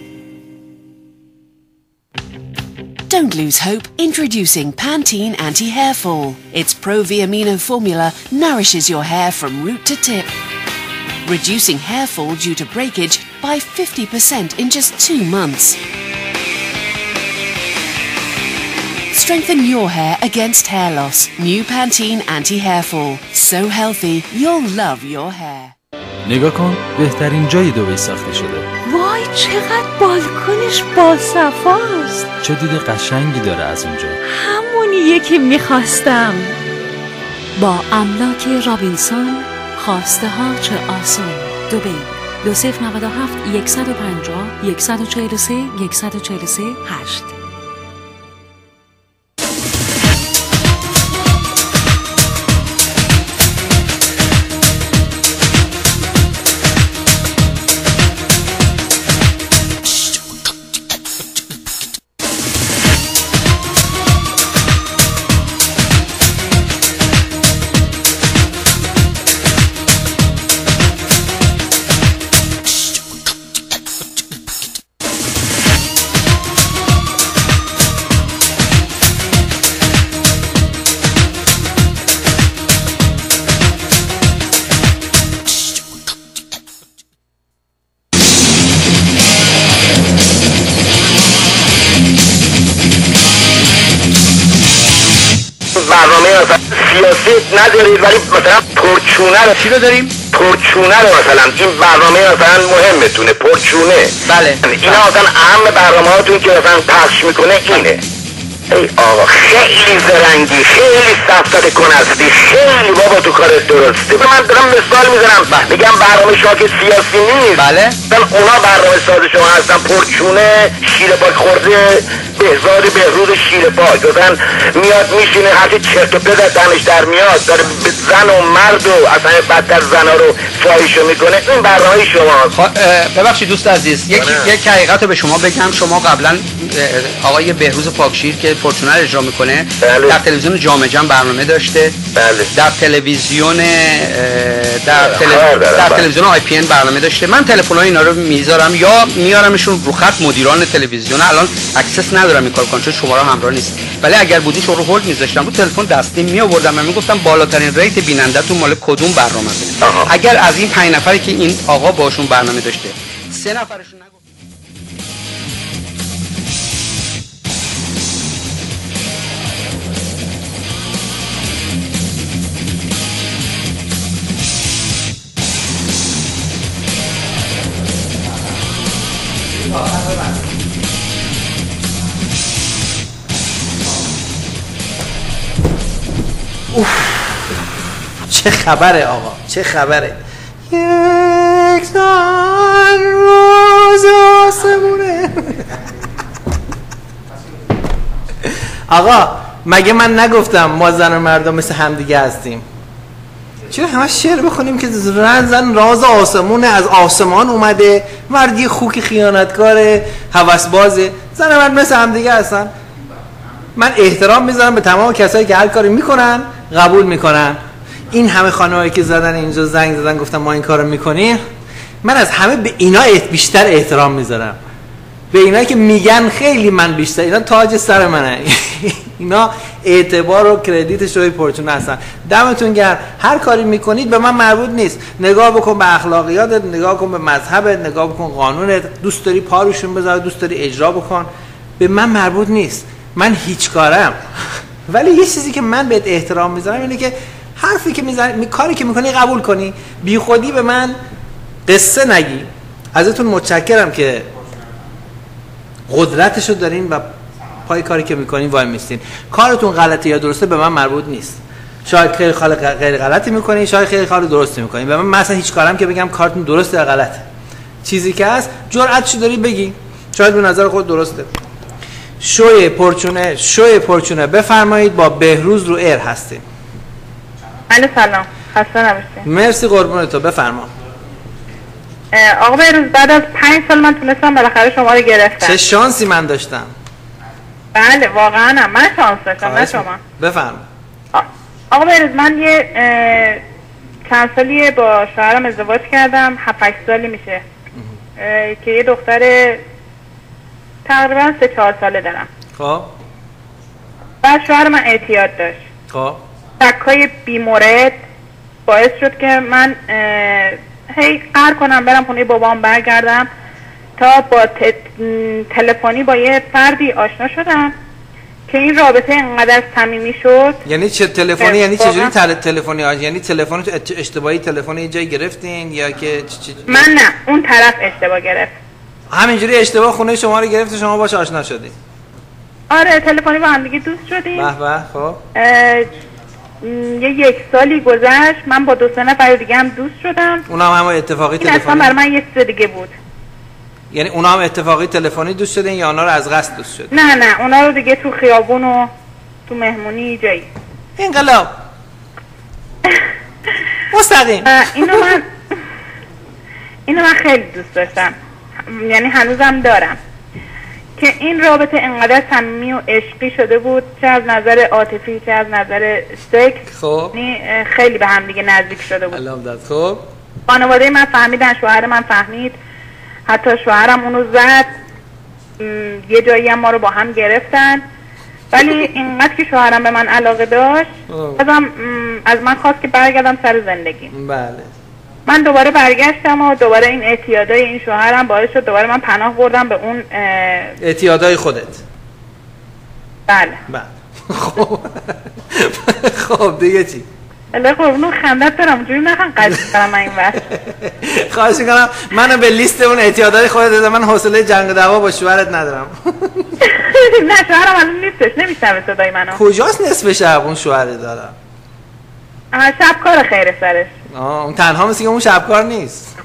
Don't lose hope. Introducing Pantene Anti-Hair Fall. Its Pro-V amino formula nourishes your hair from root to tip, reducing hair fall due to breakage by fifty percent in just two months. Strengthen your hair against hair loss. New Pantene Anti-Hair Fall. So healthy, you'll love your hair. نگاه کن، بهترین جای دبی ساخته شده. وای چقدر بالکنش باصفاست. چه دید قشنگی داره از اونجا. همونیه که میخواستم. با املاک رابینسون خواسته ها چه آسان. دبی دو صفر نود و هفت صد و پنجاه صد و چهل و سه صد و چهل و سه هشت. برنامه مثلا سیاسی ندارید ولی مثلا پرچونه رو چی رو داریم؟ پرچونه رو مثلا این برنامه مثلا مهمتونه پرچونه. بله اینا مثلا اهم برنامه هاتون که مثلا پخش میکنه اینه. ای آقا خیلی زرنگی، خیلی سفسطه کنستی، خیلی بابا تو کارت درسته. من دارم مثال میزنم میگم برنامه شما که سیاسی نیست. بله اونا برنامه ساز شما هستن پرچونه شیر پاک خورده بهزاد بهروز شیر پاک مثلا میاد میشینه هرچی چرت و پرت از دهنش در میاد داره زن و مرد و اصلا بدتر زنا رو فاحشه میکنه. این برنامه شما. ببخشید دوست عزیز یک یک حقیقت رو به شما بگم. شما قبلا آقای بهروز پاکشیر که پرچونه رو اجرا میکنه بله. در تلویزیون جامعه جمع برنامه داشته بله. در تلویزیون در, تل... در تلویزیون آی پی ان برنامه داشته. من تلفن‌های اینا رو میذارم یا میارمشون رو خط مدیران تلویزیون. الان اکسس ندارم این کار کنم چون شماره همراه نیست ولی اگر بودی شما رو هولد میذاشتم رو تلفن دستی میآوردم و میگفتم بالاترین ریت بیننده‌تون مال کدوم برنامه است. اگر از این پنج نفری که این آقا باشون برنامه داشته سه نفرشون اوف. چه خبره آقا چه خبره. یک سال روز آسمونه. آقا مگه من نگفتم ما زن و مردم مثل همدیگه هستیم؟ چرا همه شعر بخونیم که زن زن راز آسمونه از آسمان اومده مردی خوک خیانتکاره هوسبازه زن و مرد مثل همدیگه هستن. من احترام میذارم به تمام کسایی که هر کاری میکنن قبول میکنن. این همه خانمایی که زدن اینجا زنگ زدن گفتن ما این کارو میکنیم، من از همه به اینا بیشتر احترام میذارم، به اینا که میگن خیلی من بیشتر، اینا تاج سر منه. اینا اعتبار و کردیت شوی پرچونه هستن. دمتون گرم. هر کاری میکنید به من مربوط نیست. نگاه بکن به اخلاقیاتت، نگاه کن به مذهبت، نگاه بکن قانونت، دوست داری پاروشون بذار، دوست داری اجرا بکن، به من مربوط نیست. من هیچ کارم. ولی یه چیزی که من بهت احترام میذارم اینه که حرفی که میزنی، کاری که میکنی قبول کنی، بی خودی به من قصه نگی. ازتون متشکرم که قدرتشو دارین و پای کاری که میکنین وای میستین. کارتون غلطه یا درسته به من مربوط نیست. شاید خیلی خاله غیر غلطی میکنین، شاید خیلی کار درستی میکنین. به من مثلا هیچ کارم که بگم کارتون درسته یا غلطه. چیزی که هست جرأتشو داری بگی، شاید به نظر خود درسته. شوی پرچونه، شوی پرچونه بفرمایید. با بهروز رو ایر هستیم. علی سلام، خسته نباشید. مرسی قربون تو، بفرما. آقا بهروز، بعد از پنج سال من تونستم بالاخره شما رو گرفتم. چه شانسی من داشتم. بله واقعا هم. من شانس داشتم نه شما. بفرما. آقا بهروز، من یه چند سالیه با شوهرم ازدواج کردم، هفت هشت سالی میشه که یه دختر تقریبا سه چهار ساله دارم. خب بعد شوهر من اعتیاد داشت. خب شک‌های بی‌مورد باعث شد که من هی قهر کنم برم خونه بابام برگردم، تا با تلفنی با یه فردی آشنا شدم که این رابطه انقدر صمیمی شد. یعنی چه تلفنی؟ یعنی چجوری تل... تلفنی آج... یعنی تلفن اشتباهی تلفن یه جایی گرفتین یا که چ... من نه، اون طرف اشتباه گرفت. همینجوری اشتباه خونه شما رو گرفت و شما باش آشنا شدین؟ آره تلفنی با هم دیگه دوست شدیم. به به. خب یه یک سالی گذشت، من با دو سه نفر دیگه هم دوست شدم. اونا هم, هم اتفاقی تلفنی؟ اصلا برای من یه چیز دیگه بود. یعنی اونا هم اتفاقی تلفنی دوست شدین یا اونا رو از قصد دوست شدین؟ نه نه، اونا رو دیگه تو خیابون و تو مهمونی جایی. انقلاب مستقیم. اینو من اینو من خیلی دوست داشتم، یعنی هنوزم دارم، که این رابطه انقدر صمیمی و عشقی شده بود، چه از نظر عاطفی چه از نظر سکس. خب خیلی به هم دیگه نزدیک شده بود. علام داد. خب خانواده من فهمیدن، شوهر من فهمید، حتی شوهرم اونو زد، یه جایی هم ما رو با هم گرفتن. ولی اینقدر که شوهرم به من علاقه داشت، ازم از من خواست که برگردم سر زندگیم. بله. من دوباره برگشتم و دوباره این اعتیادای این شوهرم باعث شد دوباره من پناه بردم به اون اعتیادای خودت. بله بله. خب خب دیگه چی؟ الله قربونو خندت دارم، اونجوری نخن قضیه کنم من این وقت. خواهش میکنم منو به لیست اون اعتیادای خودت بذار، من حوصله جنگ و دعوا با شوهرت ندارم. نه شوهرم الان نیستش، نمیشنوه صدای منو. کجاست نصف شب اون شوهرت دارم؟ شبکار خیره سرش. آه اون تنها مثل که اون شبکار نیست.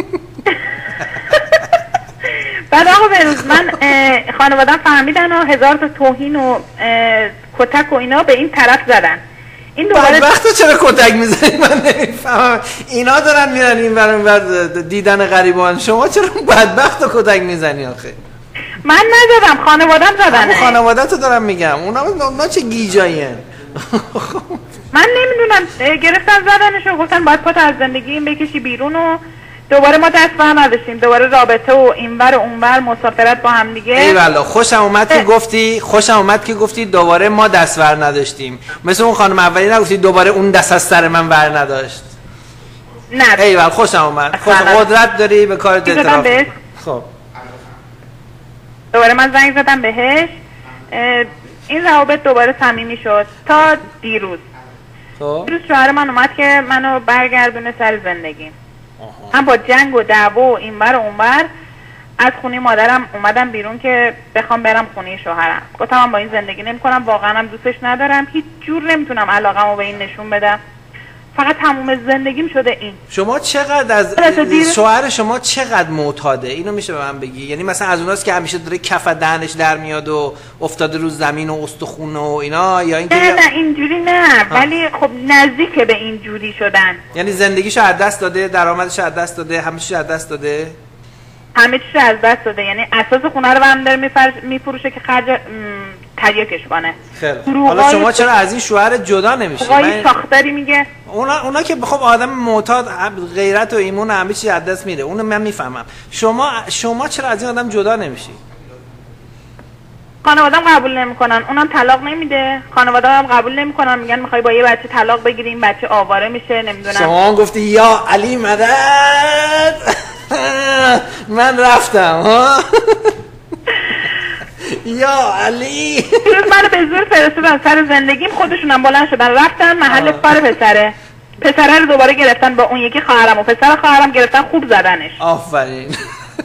بعد آقا بهروز، من خانوادم فهمیدن و هزار تا توهین و کتک و اینا به این طرف زدن. این دوباره وقتا چرا کتک میزنی من نمیفهمم. اینا دارن میرن این ور اون ور دیدن غریبان، شما چرا بدبخت و کتک میزنی آخه؟ من نزدم، خانوادم زدن. خانواده تو دارم میگم، اونا اونا چه گیجایین. من نمیدونم، گرفتن زدنشو، گفتن باید پات از زندگی بکشی بیرون و دوباره ما دست بر نداشتیم، دوباره رابطه و اینور و اونور مسافرت با هم دیگه. ای والله خوشم اومد که گفتی، خوشم اومد که گفتی دوباره ما دست بر نداشتیم، مثل اون خانم اولی نگفتی دوباره اون دست از سر من بر نداشت. نه ای والله خوشم اومد، خوش قدرت داری به کارت اعتراف. خب دوباره من زنگ زدم بهش، این روابط دوباره صمیمی شد تا دیروز. خب دیروز شوهر من اومد که منو برگردونه سر زندگی. من با جنگ و دعوا و اینور و اونور از خونه مادرم اومدم بیرون که بخوام برم خونه شوهرم. گفتم من با این زندگی نمی‌کنم، واقعا هم دوستش ندارم، هیچ جور نمیتونم علاقه‌مو به این نشون بدم، فقط تموم زندگیم شده این. شما چقدر از شوهر شما چقدر معتاده؟ اینو میشه به من بگی؟ یعنی مثلا از اوناست که همیشه داره کف دهنش در میاد و افتاده رو زمین و استخونه و اینا، یا اینکه نه نه اینجوری نه، ولی خب نزدیک به اینجوری شدن. یعنی زندگیشو از دست داده، درآمدشو از دست داده، همه چیزو از دست داده؟ همه چیزو از دست داده، یعنی اساس خونه رو برام داره میفروشه که خرج تریاکش کنه. خیلی حالا شما چرا از این شوهر جدا نمیشی؟ من ساختاری میگه اونا اونا که خب آدم معتاد غیرت و ایمون همه چی از دست میره، اونو من میفهمم. شما شما چرا از این آدم جدا نمیشی؟ خانواده‌ام قبول نمیکنن، اونم طلاق نمیده، خانواده‌ام قبول نمیکنن، میگن میخوای با یه بچه طلاق بگیری، این بچه آواره میشه، نمیدونم. شما هم گفتی یا علی مدد من رفتم ها یا علی منو به زور فرستادن سر زندگیم، خودشونم بلند شدن رفتن محل کار پسره پسره رو دوباره گرفتن با اون یکی خواهرم و پسر خواهرم گرفتن خوب زدنش. آفرین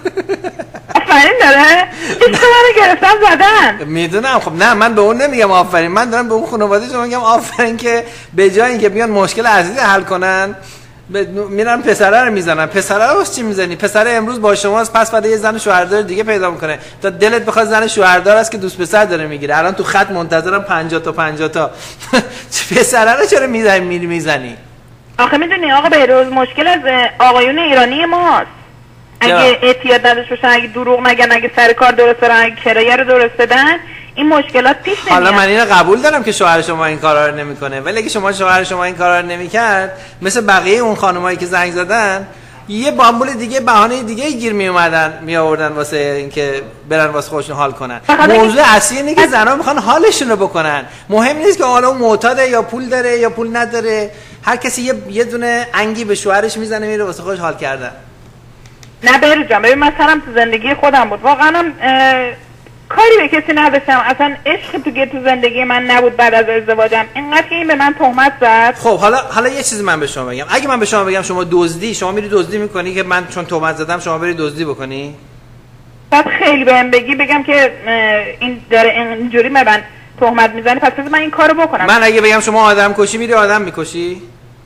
آفرین داره؟ این رو گرفتن زدن. میدونم. خب نه من به اون نمیگم آفرین، من دارم به اون خانواده شما میگم آفرین که به جای اینکه بیان مشکل عزیز حل کنن میرن پسره رو میزنن. پسره رو چی میزنی؟ پسره امروز با شماست، پس بعد یه زن شوهردار دیگه پیدا میکنه تا دلت بخواد زن شوهردار است که دوست پسر داره میگیره. الان تو خط منتظرم پنجاه تا پنجاه تا. پسره رو چرا میزنی میری میزنی؟ آخه میدونی آقا بهروز مشکل از آقایون ایرانی ماست. اگه اعتیاد نداشته باشن، اگه دروغ نگن، اگه سر کار درست برن، اگه کرایه رو درست بدن، این مشکلات پیش نمیاد. حالا من اینو قبول دارم که شوهر شما این کارا رو نمیکنه، ولی اگه شما شوهر شما این کارا رو نمیکرد، مثل بقیه اون خانمایی که زنگ زدن یه بامبول دیگه بهانه دیگه گیر می اومدن می آوردن واسه اینکه برن واسه خودشون حال کنن. موضوع اصلی اینه که زنا میخوان حالشون رو بکنن. مهم نیست که حالا اون معتاده یا پول داره یا پول نداره. هر کسی یه یه دونه انگی به شوهرش میزنه میره واسه خودش حال کردن. نه بهروز جان ببین مثلا تو زندگی خودم بود واقعا کاری به کسی نداشتم، اصلا عشق تو تو زندگی من نبود بعد از ازدواجم، اینقدر که این به من تهمت زد. خب حالا حالا یه چیزی من به شما بگم، اگه من به شما بگم شما دزدی، شما میری دزدی میکنی که من چون تهمت زدم شما بری دزدی بکنی؟ بعد خیلی بهم بگی بگم که این داره اینجوری به من تهمت میزنه، پس من این کارو بکنم. من اگه بگم شما آدم کشی میری آدم میکشی؟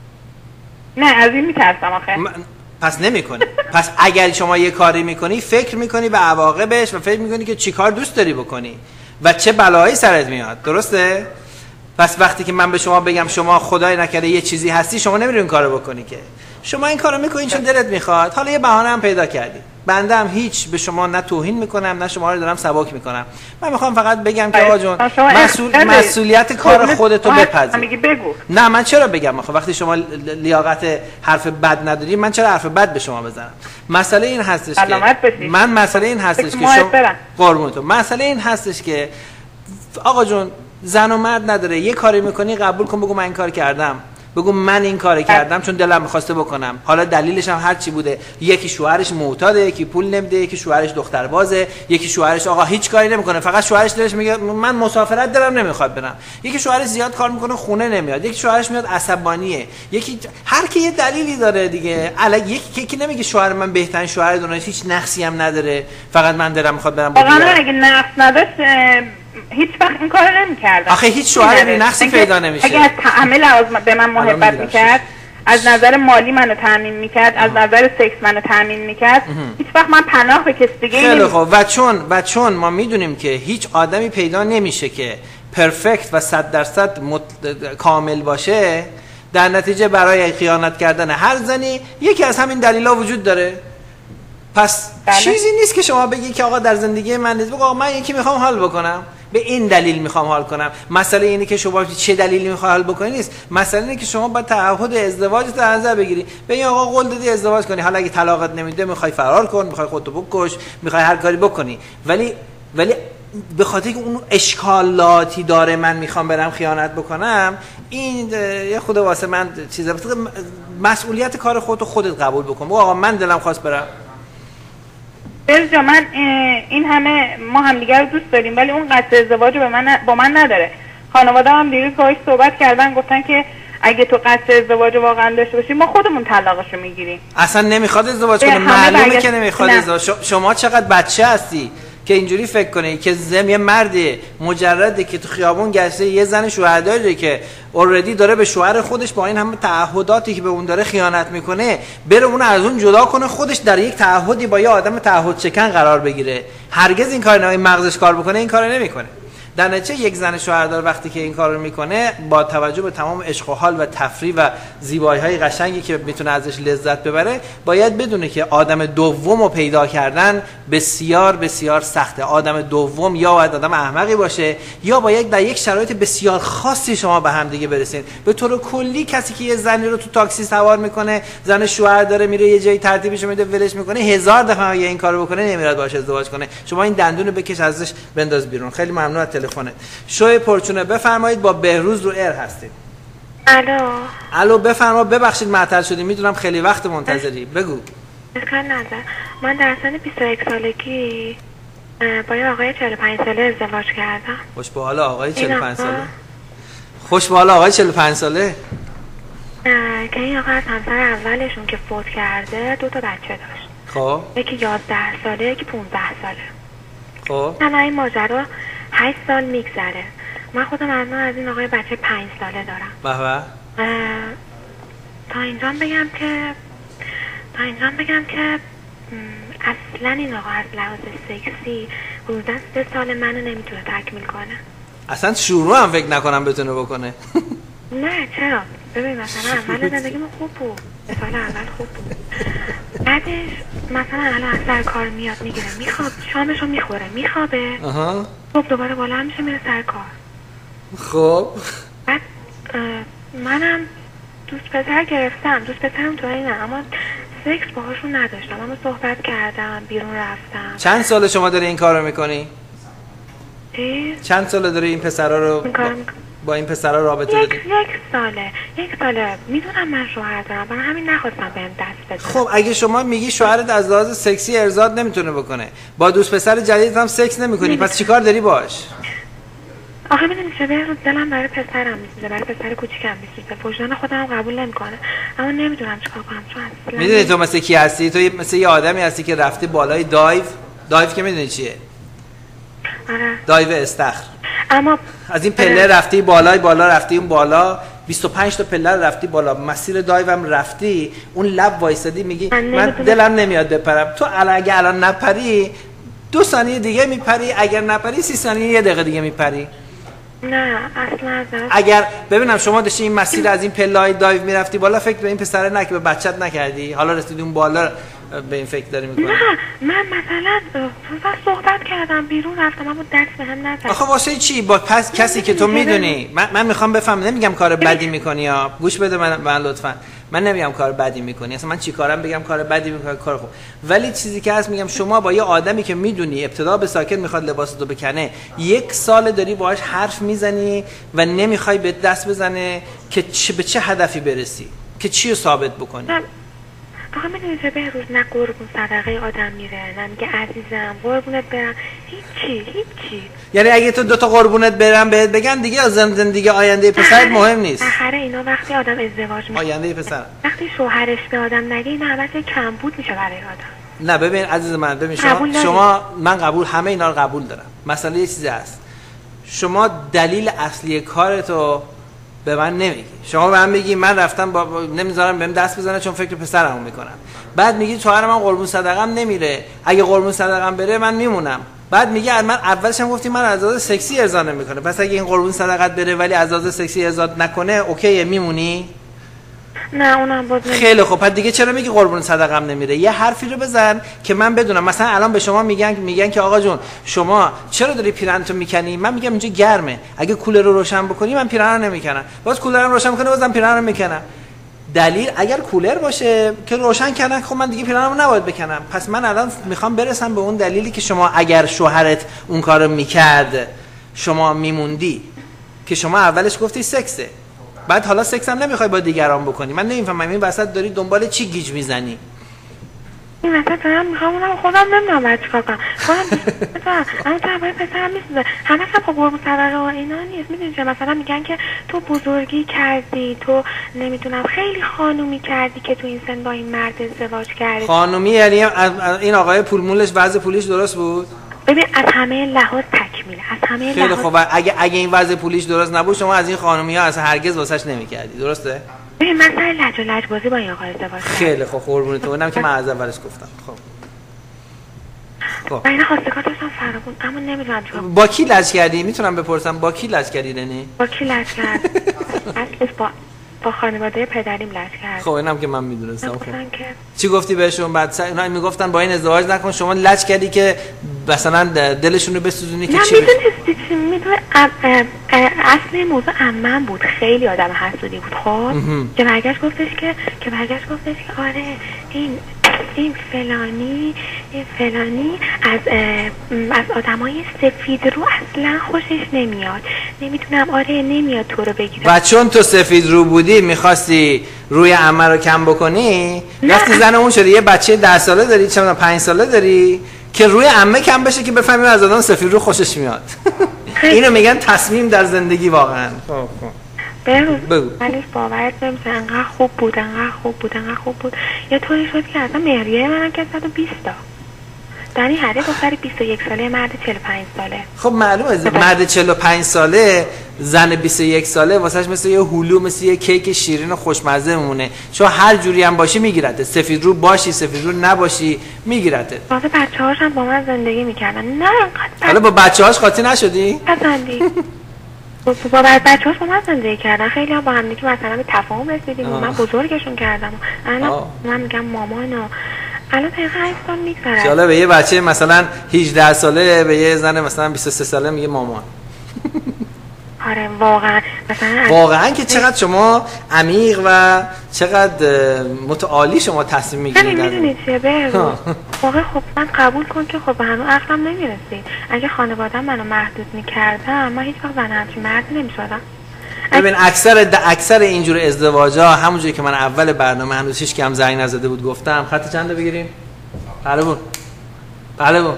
نه از این میترسم آخه. من... پس نمیکنی. پس اگر شما یه کاری میکنی فکر میکنی به عواقبش و فکر میکنی که چی کار دوست داری بکنی و چه بلایی سرت میاد، درسته؟ پس وقتی که من به شما بگم شما خدای نکرده یه چیزی هستی، شما نمیری این کارو بکنی که. شما این کارو میکنین چون دلت میخواد. حالا یه بهانه هم پیدا کردی. بنده هم هیچ به شما نه توهین میکنم نه شما رو دارم سبک میکنم. من میخوام فقط بگم که آقا جون مسئول مسئولیت کار خودتو بپذیر. میگی بگو. نه من چرا بگم آخه وقتی شما لیاقت حرف بد نداری من چرا حرف بد به شما بزنم؟ مسئله این هستش که من مسئله این هستش که شما قربونتون مسئله این هستش که آقا جون زن و مرد نداره، یه کاری میکنی قبول کن، بگو من این کار کردم، بگو من این کارو کردم چون دلم می‌خواسته بکنم. حالا دلیلش هم هر چی بوده، یکی شوهرش معتاده، یکی پول نمیده، یکی شوهرش دختربازه، یکی شوهرش آقا هیچ کاری نمیکنه، فقط شوهرش دلش میگه من مسافرت دارم نمیخواد برم، یکی شوهرش زیاد کار میکنه خونه نمیاد، یکی شوهرش میاد عصبانیه، یکی هر کی یه دلیلی داره دیگه. الان یکی یکی نمیگه شوهر من بهترین شوهر دنیاست، هیچ نقصی هم نداره، فقط من دلم میخواد برم. واقعا اگه نقص نداشت هیچ وقت این کارو نمی‌کردم. آخه هیچ شوهری نقصی پیدا نمیشه. اگه از همه لحاظ به من محبت می‌کرد، از نظر مالی منو تامین می‌کرد، از نظر سکس منو تامین می‌کرد، هیچ وقت من پناه به کسی دیگه خیلی خوب. و چون و چون ما میدونیم که هیچ آدمی پیدا نمیشه که پرفکت و صد درصد مت... کامل باشه، در نتیجه برای خیانت کردن هر زنی یکی از همین دلایل وجود داره. پس بله. چیزی نیست که شما بگی که آقا در زندگی من نیست، بگو آقا من یکی میخوام حال بکنم، به این دلیل میخوام حال کنم. مسئله اینه که شما چه دلیلی میخوای حال بکنی نیست، مسئله اینه که شما با تعهد ازدواج در نظر بگیری، ببین آقا قول دادی ازدواج کنی، حالا اگه طلاقت نمیده میخوای فرار کن، میخوای خودتو بکش، میخوای هر کاری بکنی، ولی ولی به خاطر که اون اشکالاتی داره من میخوام برم خیانت بکنم، این یه خود واسه من چیزه. مسئولیت کار خودتو خودت قبول بکن. آقا من دلم خواست برم. برجا من این همه ما همدیگه رو دوست داریم ولی اون قصد ازدواج به من با من نداره. خانواده هم دیروز باهاش صحبت کردن، گفتن که اگه تو قصد ازدواج واقعا داشته باشی ما خودمون طلاقشو میگیریم. اصلا نمیخواد ازدواج کنه، معلومه که نمیخواد ازدواج. شما چقدر بچه هستی که اینجوری فکر کنی که زم یه مرد مجرده که تو خیابون گشته یه زن شوهرداری که اوردی داره به شوهر خودش با این همه تعهداتی که به اون داره خیانت میکنه، بره اون از اون جدا کنه، خودش در یک تعهدی با یه آدم تعهد شکن قرار بگیره. هرگز این کار نمیکنه. مغزش کار بکنه این کارو نمیکنه. در نتیجه یک زن شوهردار وقتی که این کار رو میکنه با توجه به تمام عشق و حال و تفریح و زیبایی‌های قشنگی که میتونه ازش لذت ببره باید بدونه که آدم دوم رو پیدا کردن بسیار بسیار سخته. آدم دوم یا باید آدم احمقی باشه یا باید در یک شرایط بسیار خاصی شما به هم دیگه برسین. به طور کلی کسی که یه زنی رو تو تاکسی سوار میکنه، زن شوهر داره میره یه جایی ترتیبش میده ولش میکنه، هزار دفعه اگه این کارو بکنه نمیراد باهاش ازدواج کنه. شما این دندون رو بکش ازش بنداز بیرون. خیلی ممنون از تلفنت. شوی پرچونه بفرمایید، با بهروز رو ایر هستید. الو الو بفرما. ببخشید معطل شدی، میدونم خیلی وقت منتظری. بگو. اشکال نداره. من در سن بیست و یک سالگی با یه آقای چهل و پنج ساله ازدواج کردم. خوش به حال آقای چهل و پنج ساله. خوش به حال آقای چهل و پنج ساله. که این آقا از همسر اولشون که فوت کرده دو تا بچه داشت. خب یکی یازده ساله یکی پونزده ساله. خب من این ماجرا هشت سال میگذره. من خودم از از این آقای بچه پنج ساله دارم. بله. تا اینجا بگم که تا اینجا بگم که اصلا این آقا از لحاظ سکسی حدوداً سه سال منو نمیتونه تکمیل کنه. اصلا شروع هم فکر نکنم بتونه بکنه. نه چرا؟ ببین مثلا اول زندگیمون خوب بود، سال اول خوب بود، بعدش مثلا الان از سر کار میاد میگیره میخواب، شامشو میخوره میخوابه، صبح دوباره بالا میشه میره سر کار. خب بعد منم دوست پسر گرفتم، دوست پسرم تو اینه، اما سکس باهاشون نداشتم، اما صحبت کردم، بیرون رفتم. چند سال شما داری این کارو میکنی؟ چی؟ چند سال داری این پسرا رو با, با این پسرا رابطه داری؟ یک, یک ساله یک ساله میدونم من شوهر دارم، برای همین نخواستم بهم دست بزنم. خب اگه شما میگی شوهرت از لحاظ سکسی ارضاد نمیتونه بکنه، با دوست پسر جدیدت هم سکس نمیکنی، پس چیکار داری باش؟ آخه میدونی چه به دلم برای پسرم میسوزه، برای پسر کوچیکم میسوزه، وجدان خودم قبول نمیکنه، اما نمیدونم چیکار کنم چون اصلا. میدونی تو مثل کی هستی؟ تو مثل یه آدمی هستی که رفتی بالای دایو. دایو که میدونی چیه؟ آره. دایو استخر. اما از این پله رفتی بالای بالا، رفتی اون بالا بیست و پنج تا پله رفتی بالا، مسیر دایو هم رفتی، اون لب وایسادی میگی من, من دلم نمیاد بپرم. تو اگه الان نپری دو ثانیه دیگه میپری، اگر نپری سی ثانیه یه دقیقه دیگه میپری. نه اصلا از اگر ببینم شما داشتی این مسیر از این پله‌های دایو میرفتی بالا، فکر به این پسره نه که به بچت نکردی، حالا رسیدی اون بالا به این فکر داری میکنی؟ نه من مثلا صحبت کردم، بیرون رفتم اما دست بهم نزد. آخه واسه چی؟ با پس کسی که تو میدونی، من, من میخوام بفهمم، نمیگم کار بدی میکنی یا گوش بده من, من لطفا، من نمیگم کار بدی میکنی، اصلا من چی کارم بگم کار بدی میکنی کار خوب، ولی چیزی که هست میگم شما با یه آدمی که میدونی ابتدا به ساکن میخواد لباستو بکنه، یک سال داری باهاش حرف میزنی و نمیخوای به دست بزنه که چه به چه هدفی برسی، که چی رو ثابت بکنی. آقا میدونی چه بهروز، نه قربون صدقه آدم میره، نه میگه عزیزم قربونت برم، هیچی هیچی. یعنی اگه تو دوتا قربونت برم بهت بگن دیگه از زندگی آینده پسرت مهم نیست. آخره اینا وقتی آدم ازدواج میشه، آینده پسر وقتی شوهرش به آدم نگه اینا همش کمبود میشه برای آدم. نه ببین عزیز من، ببین شما, شما من قبول همه اینا رو قبول دارم، مسئله یه چیزی هست، شما دلیل اصلی کارتو به من نمیگی. شما به من میگی من رفتم با, با نمیذارم بهم دست بزنه چون فکر پسرمو میکنم، بعد میگی شوهر من قربون صدقم نمیره، اگه قربون صدقم بره من میمونم، بعد میگه من اولش هم گفتی من از لحاظ سکسی ارضا نمیکنه، پس اگه این قربون صدقت بره ولی از لحاظ سکسی ارضا نکنه اوکیه میمونی؟ نه اونم بود. خیلی خوب، پس دیگه چرا میگی قربون صدقم نمیره؟ یه حرفی رو بزن که من بدونم. مثلا الان به شما میگن میگن که آقا جون شما چرا داری پیرنتو میکنی؟ من میگم اینجا گرمه، اگه کولر رو روشن بکنی من پیرن رو نمیکنم، باز کولرم روشن میکنه بازم پیرن رو میکنم. دلیل اگر کولر باشه که روشن کردن، خب من دیگه پیرنمو نباید بکنم. پس من الان میخوام برسم به اون دلیلی که شما اگر شوهرت اون کارو میکرد شما میموندی، که شما اولش گفتی سکسه، بعد حالا سکس هم نمیخوای با دیگران بکنی. من نمیفهمم این وسط داری دنبال چی گیج میزنی؟ این وسط دارم میخوام اونم خودم نمیدونم باید چیکار کنم. خودم اما تو باید پسرم میسوزه، همش هم خب قربون صدقه و اینا نیست. میدونی چه مثلا میگن که تو بزرگی کردی، تو نمیدونم خیلی خانومی کردی که تو این سن با این مرد ازدواج کردی. خانومی یعنی این آقای پولمولش وضع پولیش درست بود؟ ببین از همه لحاظ تکمیله، از همه خیلی لحاظ. خب اگه اگه این وضع پولیش درست نبود شما از این خانومی ها اصلا هرگز واسش نمیکردی، درسته؟ ببین من سر لج و لج بازی با این آقای ازدواج کردم. خیلی خب قربونت، اونم که من از اولش گفتم. خب خب من خواستگار داشتم فرابون اما نمیدونم چرا. با کی لج کردی؟ میتونم بپرسم با کی لج کردی ننی؟ با کی لج کرد؟ اصلا با با خانواده پدریم لج کرد. خب اینم که من میدونستم. خب که چی گفتی بهشون؟ بعد اینا میگفتن با این ازدواج نکن، شما لج کردی که مثلا دلشون رو بسوزونی که چی؟ نه میدونستی چی میدونه اصل موضوع عمم بود، خیلی آدم حسودی بود. خب که برگشت گفتش که که برگشت گفتش که آره این این فلانی این فلانی از از آدمای سفید رو اصلا خوشش نمیاد. نمیدونم آره نمیاد تو رو بگیره. و چون تو سفید رو بودی میخواستی روی عمه رو کم بکنی، وقتی زن اون شدی یه بچه ده ساله داری، چه میدونم پنج ساله داری که روی عمه کم بشه که بفهمیم از آدم سفید رو خوشش میاد. اینو میگن تصمیم در زندگی واقعا. بگو بگو ولی باورت نمیشه انقدر خوب بود انقدر خوب بود انقدر خوب بود. یه طوری شد که اصلا مهریه منم که صد و بیست تا در این حده دختر بیست و یک ساله مرد چهل و پنج ساله. خب معلومه مرد چهل و پنج ساله زن بیست و یک ساله واسهش مثل یه هلو، مثل یه کیک شیرین و خوشمزه میمونه. چون هر جوری هم باشی میگیرته، سفید رو باشی سفید رو نباشی میگیرته. واسه بچه‌هاش هم با من زندگی میکردن. نه حالا با بچه‌هاش قاطی نشدی؟ نشدی. با بچه‌هاش با من زندگی کردن، خیلی هم با هم دیگه مثلا به تفاهم رسیدیم. من بزرگشون کردم. الان من میگم مامان و الان دقیقاً هشت سال میگذره. حالا به یه بچه مثلا هجده ساله، به یه زن مثلا بیست و سه ساله میگه مامان. آره واقعا مثلا واقعا که چقدر شما عمیق و چقدر متعالی شما تصمیم میگیرید. میدونی چیه به واقعا خب من قبول کن که خب هنوز عقلم نمیرسید. اگه خانواده‌ام منو محدود میکردم من هیچ وقت زن همچین مردی نمیشدم. ببین اکثر اکثر اینجور ازدواجا همونجوری که من اول برنامه هنوز هیچ کم زنگ نزده بود گفتم. خط چنده بگیریم؟ بله بود. بله بود.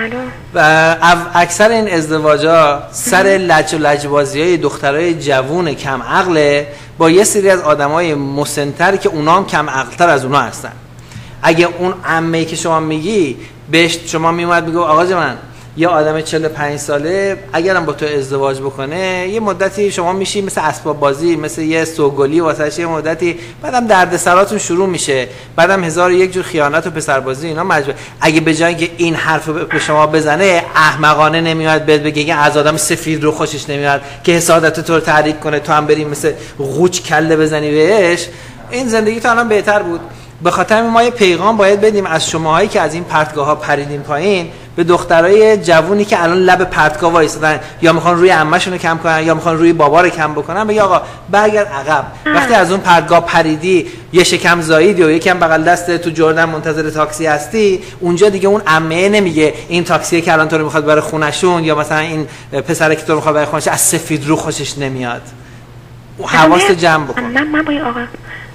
و اکثر این ازدواجا سر لج و لجبازی‌های دخترای جوون کم عقله با یه سری از آدمای مسن‌تر که اونا هم کم عقل‌تر از اونا هستن. اگه اون عمه‌ای که شما میگی بهش شما میومد میگه آقا من یه آدم چهل و پنج ساله اگرم با تو ازدواج بکنه یه مدتی شما میشی مثل اسباب بازی، مثل یه سوگلی واسه یه مدتی، بعدم دردسراتون شروع میشه، بعدم هزار و یک جور خیانت و پسربازی اینا مجبور. اگه به جای اینکه این حرفو به شما بزنه احمقانه نمیاد بهت بگه که از آدم سفید رو خوشش نمیاد که حسادت تو رو تحریک کنه تو هم بری مثل قوچ کله بزنی بهش، این زندگی تو الان بهتر بود. به خاطر ما یه پیغام باید بدیم از شماهایی که از این پرتگاه ها پریدین پایین به دخترای جوونی که الان لب پرتگاه وایسادن، یا میخوان روی عمه‌شون رو کم کنن یا میخوان روی بابا رو کم بکنن، بگی آقا برگرد عقب. وقتی از اون پرتگاه پریدی یه شکم زاییدی و یکم بغل دست تو جردن منتظر تاکسی هستی، اونجا دیگه اون عمه نمیگه این تاکسی که الان تو رو میخواد بره خونشون یا مثلا این پسره که تو رو میخواد بره خونش از سفید رو خوشش نمیاد. حواست جمع بکن. من من با این آقا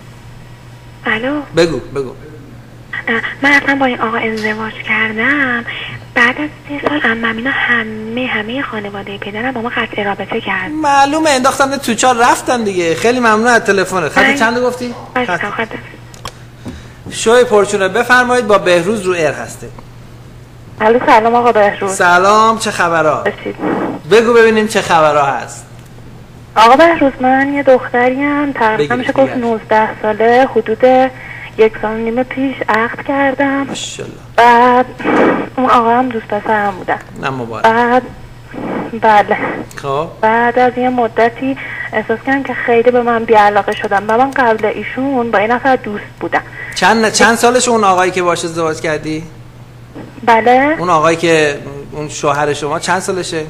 الو بگو بگو من اصلا با این آقا ازدواج کردم بعد از سه سال عمم اینا همه همه خانواده پدرم با ما قطع رابطه کرد. معلومه انداختن تو چار رفتن دیگه. خیلی ممنون از تلفنت. خط چند گفتی؟ خط خط شوی پرچونه بفرمایید با بهروز رو ایر هسته. الو سلام آقا بهروز. سلام چه خبرها؟ بگو ببینیم چه خبرها هست. آقا بهروز من یه دختریم تقریبا میشه گفت نوزده ساله، حدود یک سال نیم پیش عقد کردم. ماشاءالله. بعد اون آقا هم دوست پسرم بودن. نه مبارک. بعد بله خب بعد از یه مدتی احساس کردم که خیلی به من بی‌علاقه شدم و من قبل ایشون با این نفر دوست بودم. چند چند سالش اون آقایی که باهاش ازدواج کردی؟ بله. اون آقایی که اون شوهر شما چند سالشه؟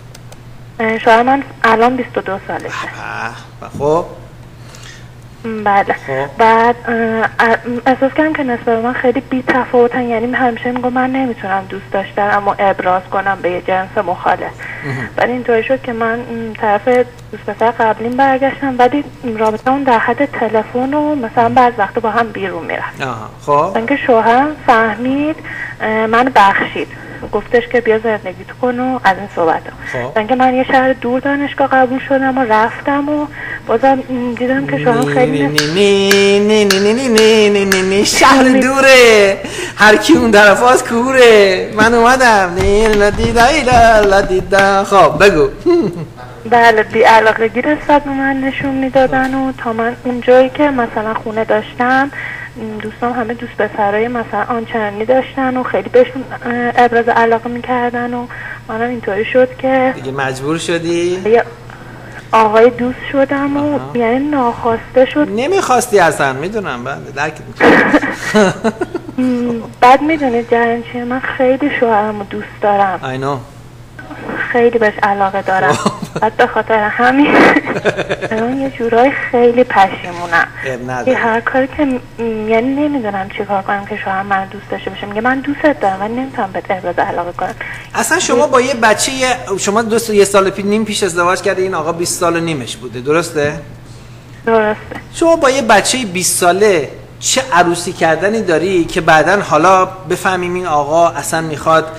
شوهر من الان بیست و دو سالشه. خب بله. بعد احساس کردم که نسبت به من خیلی بی تفاوتن، یعنی همیشه میگم من نمیتونم دوست داشتن اما ابراز کنم به یه جنس مخالف. بعد اینطوری شد که من طرف دوست پسر قبلیم برگشتم، بعد رابطه اون در حد تلفن و مثلا بعض وقتا با هم بیرون میرفت. خب اینکه شوهرم فهمید من بخشید، گفتش که بیا زندگی تو کن و از این صحبت ها. اینکه من یه شهر دور دانشگاه قبول شدم و رفتم و بازم دیدم که شوهرم خیلی نی نی نی نی نی نی نی نی نی شهر دوره، هر کی اون طرف از کوره، من اومدم نی لدیدا ایلا لدیدا. خب بگو. بله بی علاقگی نسبت به من نشون میدادن و تا من اونجایی که مثلا خونه داشتم دوستان همه دوست پسرای مثلا آنچنانی داشتن و خیلی بهشون ابراز علاقه میکردن و منم اینطوری شد که دیگه مجبور شدی؟ آقای دوست شدم و آها. یعنی ناخواسته شد. نمیخواستی اصلا، میدونم بنده درک میکنم. بعد میدونید جریان چیه، من خیلی شوهرمو دوست دارم. I know. خیلی بهش علاقه دارم. بعد به خاطر همین الان یه جورای خیلی پشیمونم. یه هر کاری که یعنی نمیدونم چی کار کنم که شوهرم من دوست داشته باشه. میگه من دوستت دارم ولی نمیتونم بهت ابراز علاقه کنم. اصلا شما با یه بچه شما دوست یه سال پی نیم پیش ازدواج کرده، این آقا بیست سال نیمش بوده، درسته؟ درسته. شما با یه بچه بیست ساله چه عروسی کردنی داری که بعدن حالا بفهمیم این آقا اصلا میخواد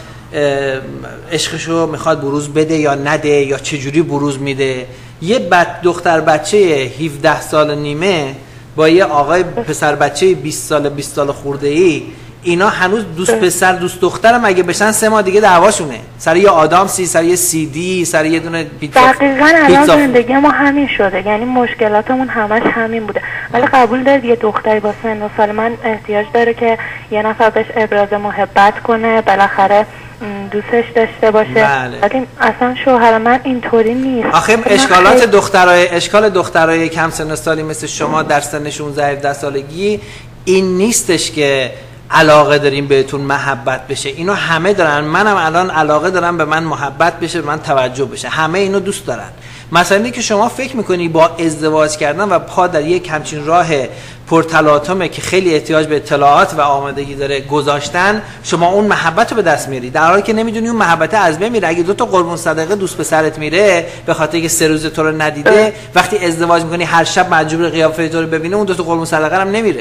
عشقشو میخواد بروز بده یا نده یا چجوری بروز میده؟ یه بد دختر بچه هفده سال نیمه با یه آقای پسر بچه بیست سال بیست سال خورده ای، اینا هنوز دوست پسر دوست دخترم اگه بشن سه ماه دیگه دعواشونه سر یه آدم سی، سر یه سی دی، سر یه دونه پیتزا. دقیقاً الان زندگی ما همین شده، یعنی مشکلاتمون همش همین بوده. ولی قبول دارید یه دختری با سن و سال من احتیاج داره که یه نفر بهش ابراز محبت کنه، بالاخره دوستش داشته باشه. بله. ولی اصلا شوهر من اینطوری نیست. آخه اشکالات دخترای اشکال دخترای کم سن و سالی مثل شما در سن شانزده هفده سالگی این نیستش که علاقه داریم بهتون محبت بشه. اینو همه دارن، منم الان علاقه دارم به من محبت بشه، به من توجه بشه، همه اینو دوست دارن. مثلا اینکه شما فکر میکنی با ازدواج کردن و پا در یک همچین راه پرتلاطمه که خیلی احتیاج به اطلاعات و آمادگی داره گذاشتن، شما اون محبت رو به دست میاری، در حالی که نمیدونی اون محبت از بین میره. اگه دو تا قربون صدقه دوست پسرت میره به خاطر که سه روز تو رو ندیده، وقتی ازدواج میکنی هر شب مجبور قیافه تو رو ببینه، اون دو تا قربون صدقه هم نمیره.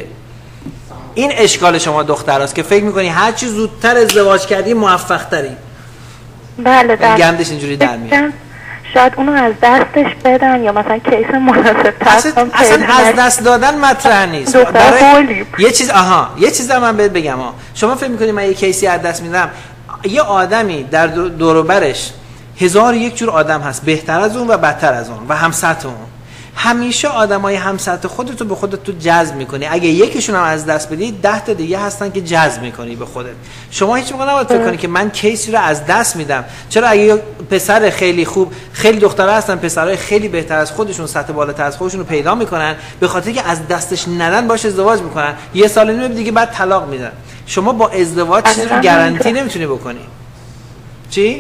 این اشکال شما دختراست که فکر میکنی هر چی زودتر ازدواج کردی موفق تری. بله در گندش اینجوری در میاد. شاید اونو از دستش بدن یا مثلا کیس مناسب تر. اصلا, اصلا از دست دادن مطرح نیست. برای یه چیز آها یه چیز من بهت بگم ها. شما فکر میکنی من یه کیسی از دست میدم؟ یه آدمی در دور و برش هزار یک جور آدم هست، بهتر از اون و بدتر از اون و هم سطح اون. همیشه آدمای هم سطح خودت رو به خودت تو جذب میکنی. اگه یکیشون هم از دست بدی، ده تا دیگه هستن که جذب میکنی به خودت. شما هیچ موقع نباید فکر کنی که من کیسی رو از دست میدم. چرا؟ اگه پسر خیلی خوب، خیلی دخترها هستن پسرای خیلی بهتر از خودشون، سطح بالاتر از خودشون رو پیدا میکنن، به خاطر که از دستش ندن باش ازدواج میکنن، یه سال نیم دیگه بعد طلاق میدن. شما با ازدواج چیزی رو گارانتی نمیتونی بکنی. چی؟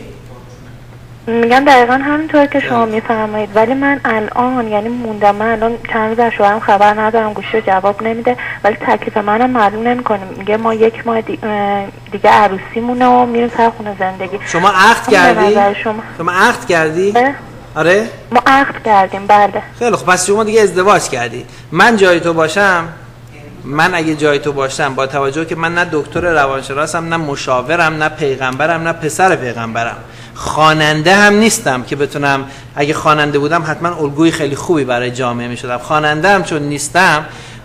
میگم دقیقا همینطور که شما میفرمایید، ولی من الان یعنی موندم. من الان چند روز از شوهرم خبر ندارم، گوشی رو جواب نمیده، ولی تکلیف منم معلوم نمیکنه. میگه ما یک ماه دیگه عروسیمونه و میریم سر خونه زندگی. شما عقد کردی؟ شما شما عقد کردی؟ آره؟ ما عقد کردیم. بله. خیلی خب، پس شما دیگه ازدواج کردی. من جای تو باشم، من اگه جای تو باشم، با توجه که من نه دکتر روانشناسم، نه مشاورم، نه پیغمبرم، نه پسر پیغمبرم، خواننده هم نیستم که بتونم، اگه خواننده بودم حتما الگوی خیلی خوبی برای جامعه میشدم. خواننده هم چون نیستم،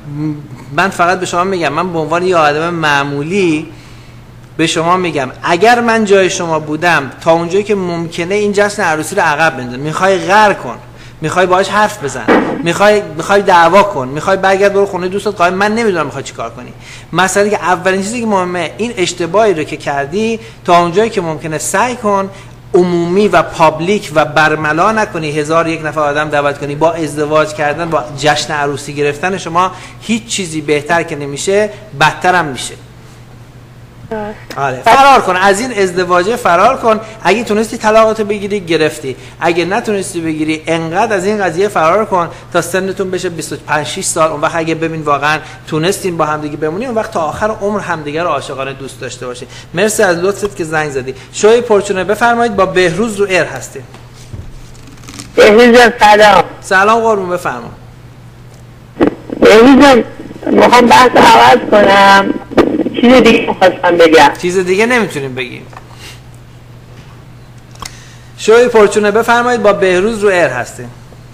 من فقط به شما میگم، من به عنوان یه آدم معمولی به شما میگم اگر من جای شما بودم، تا اونجایی که ممکنه این جشن عروسی رو عقب بندازم. میخوای غر کن، میخوای باهاش حرف بزن، میخوای میخوای دعوا کن، میخوای برگرد برو خونه دوستت قایم، من نمیدونم میخوای چیکار کنی. مثلا که اولین چیزی که مهمه، این اشتباهی رو که کردی تا اونجایی که ممکنه سعی کن عمومی و پابلیک و برملا نکنی، هزار یک نفر آدم دعوت کنی. با ازدواج کردن، با جشن عروسی گرفتن شما هیچ چیزی بهتر که نمیشه، بدتر هم میشه. آره، فرار کن از این ازدواجه، فرار کن. اگه تونستی طلاقتو بگیری گرفتی، اگه نتونستی بگیری انقدر از این قضیه فرار کن تا سنتون بشه بیست و پنج شش سال. اون وقت اگه ببین واقعا تونستین با هم دیگه بمونی، اون وقت تا آخر عمر همدیگه رو عاشقانه دوست داشته باشید. مرسی از لطفت که زنگ زدی. شوی پرچونه بفرمایید، با بهروز رو ایر هستیم. بهروز سلام. سلام قربون، بفرما. بهروز میخوام بحث عوض کنم، چیز دیگه میخواستم بگم. چیز دیگه نمیتونیم بگیم. شوی پرچونه بفرمایید، با بهروز رو ایر هستیم.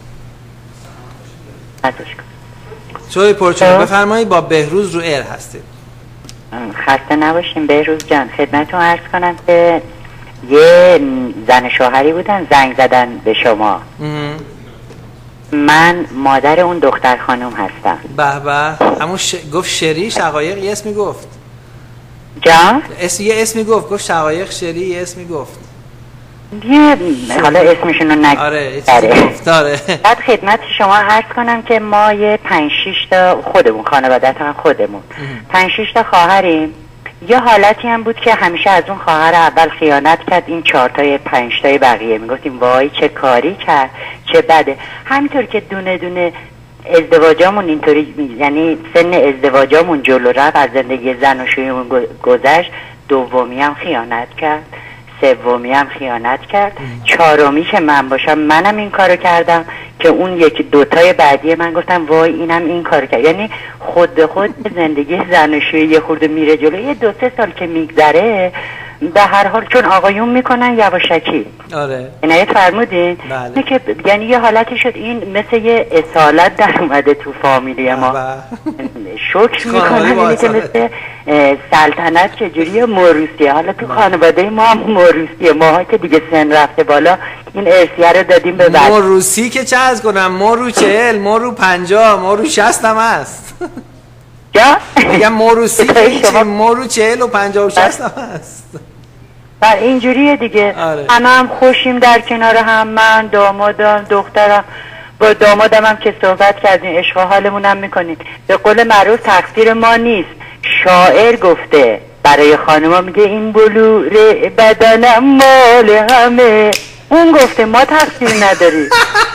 شوی پرچونه بفرمایید، با بهروز رو ایر هستیم. خسته نباشیم بهروز جان. خدمتتون عرض کنم که یه زن شوهری بودن زنگ زدن به شما. من مادر اون دختر خانم هستم. به به. همون ش... گفت شری شقایق یه اسمی گفت. جان؟ اسم یه اسمی گفت. گفت شقایق شری یه اسمی گفت. یه حالا اسمشون رو نگم. آره چیزی گفت. آره. بعد خدمت شما عرض کنم که ما یه پنج شش تا خودمون خانواده‌تون خودمون پنج شش تا خواهریم. یه حالتی هم بود که همیشه از اون خواهر اول خیانت کرد، این چهار تای پنج تای بقیه میگفتیم وای چه کاری کرد چه بده. همینطور که دونه دونه ازدواجامون اینطوری، یعنی سن ازدواجامون جلو رفت، از زندگی زن و شویمون گذشت، دومی هم خیانت کرد، سومی هم خیانت کرد، چهارمی که من باشم منم این کارو کردم که اون یکی دوتای بعدی من گفتم وای اینم این کارو کرد. یعنی خود به خود زندگی زناشویی یه خورده میره جلو. یه دو سه سال که میگذره به هر حال چون آقایون میکنن یواشکی. آره. عنایت فرمودین؟ بله. که یعنی یه حالتی شد این مثل یه اصالت در اومده تو فامیلی ما. شکر میکنم اینه که مثل سلطنت چجوریه موروثیه. حالا تو خانواده ما هم موروثیه. ماها که دیگه سن رفته بالا این ارثیه رو دادیم به بعد. موروثی که چه از کنم؟ مورو چهل، مورو پنجاه، مورو شصت هم هست. یا؟ میگم موروثی که مورو چهل و پنجاه و شصت هم هست. بر اینجوریه دیگه. آره. همه هم خوشیم در کنار هم. من دامادم دخترم با دامادم هم که صحبت کردیم عشق حالمون هم میکنیم. به قول معروف تقصیر ما نیست. شاعر گفته برای خانوما میگه این بلور بدنم مال همه. اون گفته ما تقصیر نداریم.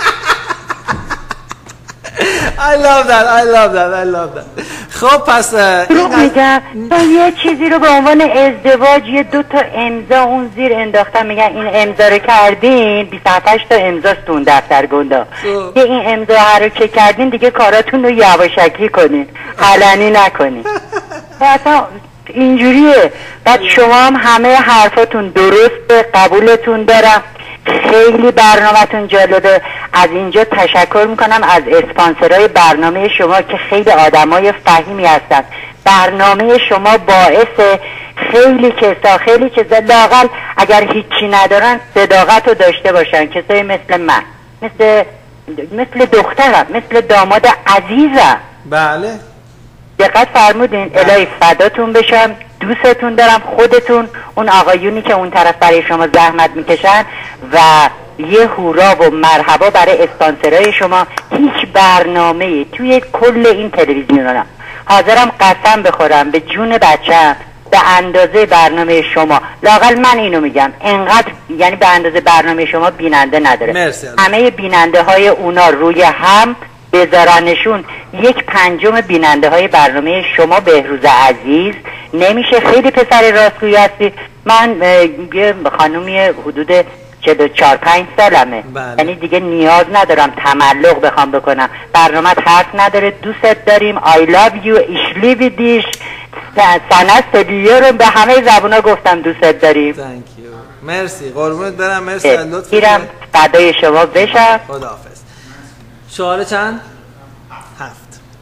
I love that, I love that, I love that. خب پس رو میگم تا یه چیزی رو به عنوان ازدواج یه دو تا امضا اون زیر انداختن، میگن این امضا رو کردین بیست و هشت تا امضاست اون دفتر گندا، یه این امضا رو که کردین دیگه کاراتون رو یواشکی کنین، علنی نکنین. اصلا اینجوریه. بعد شما هم همه حرفاتون درسته، قبولتون دارم، خیلی برنامه‌تون جالبه. از اینجا تشکر میکنم از اسپانسرای برنامه شما که خیلی آدمای فهیمی هستن. برنامه شما باعث خیلی کسا خیلی چیزا لااقل اگر هیچی ندارن صداقت رو داشته باشن، کسایی مثل من، مثل مثل دخترم، مثل داماد عزیزم. بله دقت فرمودین. الهی فداتون بشم، دوستتون دارم. خودتون، اون آقایونی که اون طرف برای شما زحمت میکشن و یه هورا و مرحبا برای اسپانسرای شما. هیچ برنامه‌ای توی کل این تلویزیون حاضرم قسم بخورم به جون بچه‌م به اندازه برنامه شما. لااقل من اینو میگم انقدر، یعنی به اندازه برنامه شما بیننده نداره. مرسی. همه بیننده های اونا روی هم بذارنشون یک پنجم بیننده های برنامه شما بهروز عزیز نمیشه. خیلی پسر راستگویی هستی. من یه خانومی حدود چه چهار پنج سالمه، یعنی دیگه نیاز ندارم تملق بخوام بکنم. برنامه حرف نداره. دوست داریم. I love you. Ich liebe dich. سنت سبیه رو به همه زبونا گفتم دوست داریم. Thank you. مرسی قربونت برم. مرسی لطف گیرم فدای شما بشم. خداحافظ. شعار چند؟ هفت.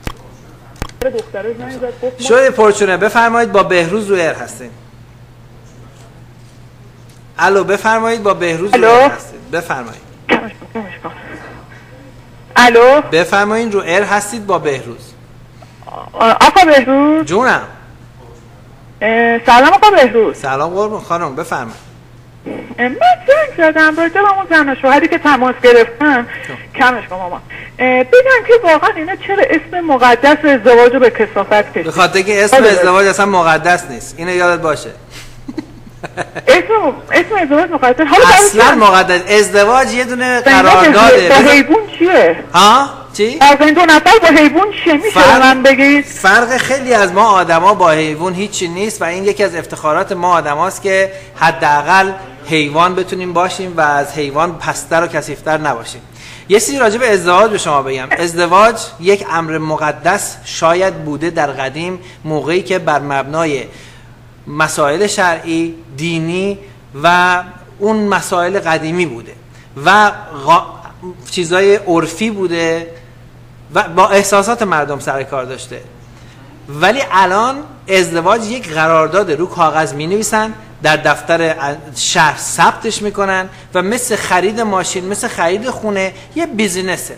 شوی پرچونه بفرمایید با بهروز رو ایر هستین. الو بفرمایید با بهروز رو ایر هستین. بفرمایید. الو بفرمایید رو ایر هستید با بهروز. آقا بهروز جونم. سلام آقا بهروز. سلام قربون خانم بفرمایید. من زنگ زدم راجع به اون زن و شوهری که تماس گرفتن. کمش کن مامان. بگم که واقعا اینا چرا اسم مقدس ازدواج رو به کثافت کشیدن؟ به خاطر که اسم ازدواج اصلا مقدس نیست. اینو یادت باشه. اسم اسم ازدواج مقدس حالا اصلا مقدس. ازدواج یه دونه قرارداده. با حیوان چیه؟ ها چی؟ از این دو نفر با حیوان چیه میشه فرق... من بگید؟ فرق خیلی از ما آدما با حیوان هیچی نیست و این یکی از افتخارات ما آدماست که حداقل حیوان بتونیم باشیم و از حیوان پستر و کثیفتر نباشیم. یه چیزی راجع به ازدواج به شما بگم. ازدواج یک امر مقدس شاید بوده در قدیم، موقعی که بر مبنای مسائل شرعی، دینی و اون مسائل قدیمی بوده و غا... چیزای عرفی بوده و با احساسات مردم سر کار داشته. ولی الان ازدواج یک قرارداد رو کاغذ می نویسن، در دفتر شهر ثبتش میکنن و مثل خرید ماشین، مثل خرید خونه، یه بیزینسه.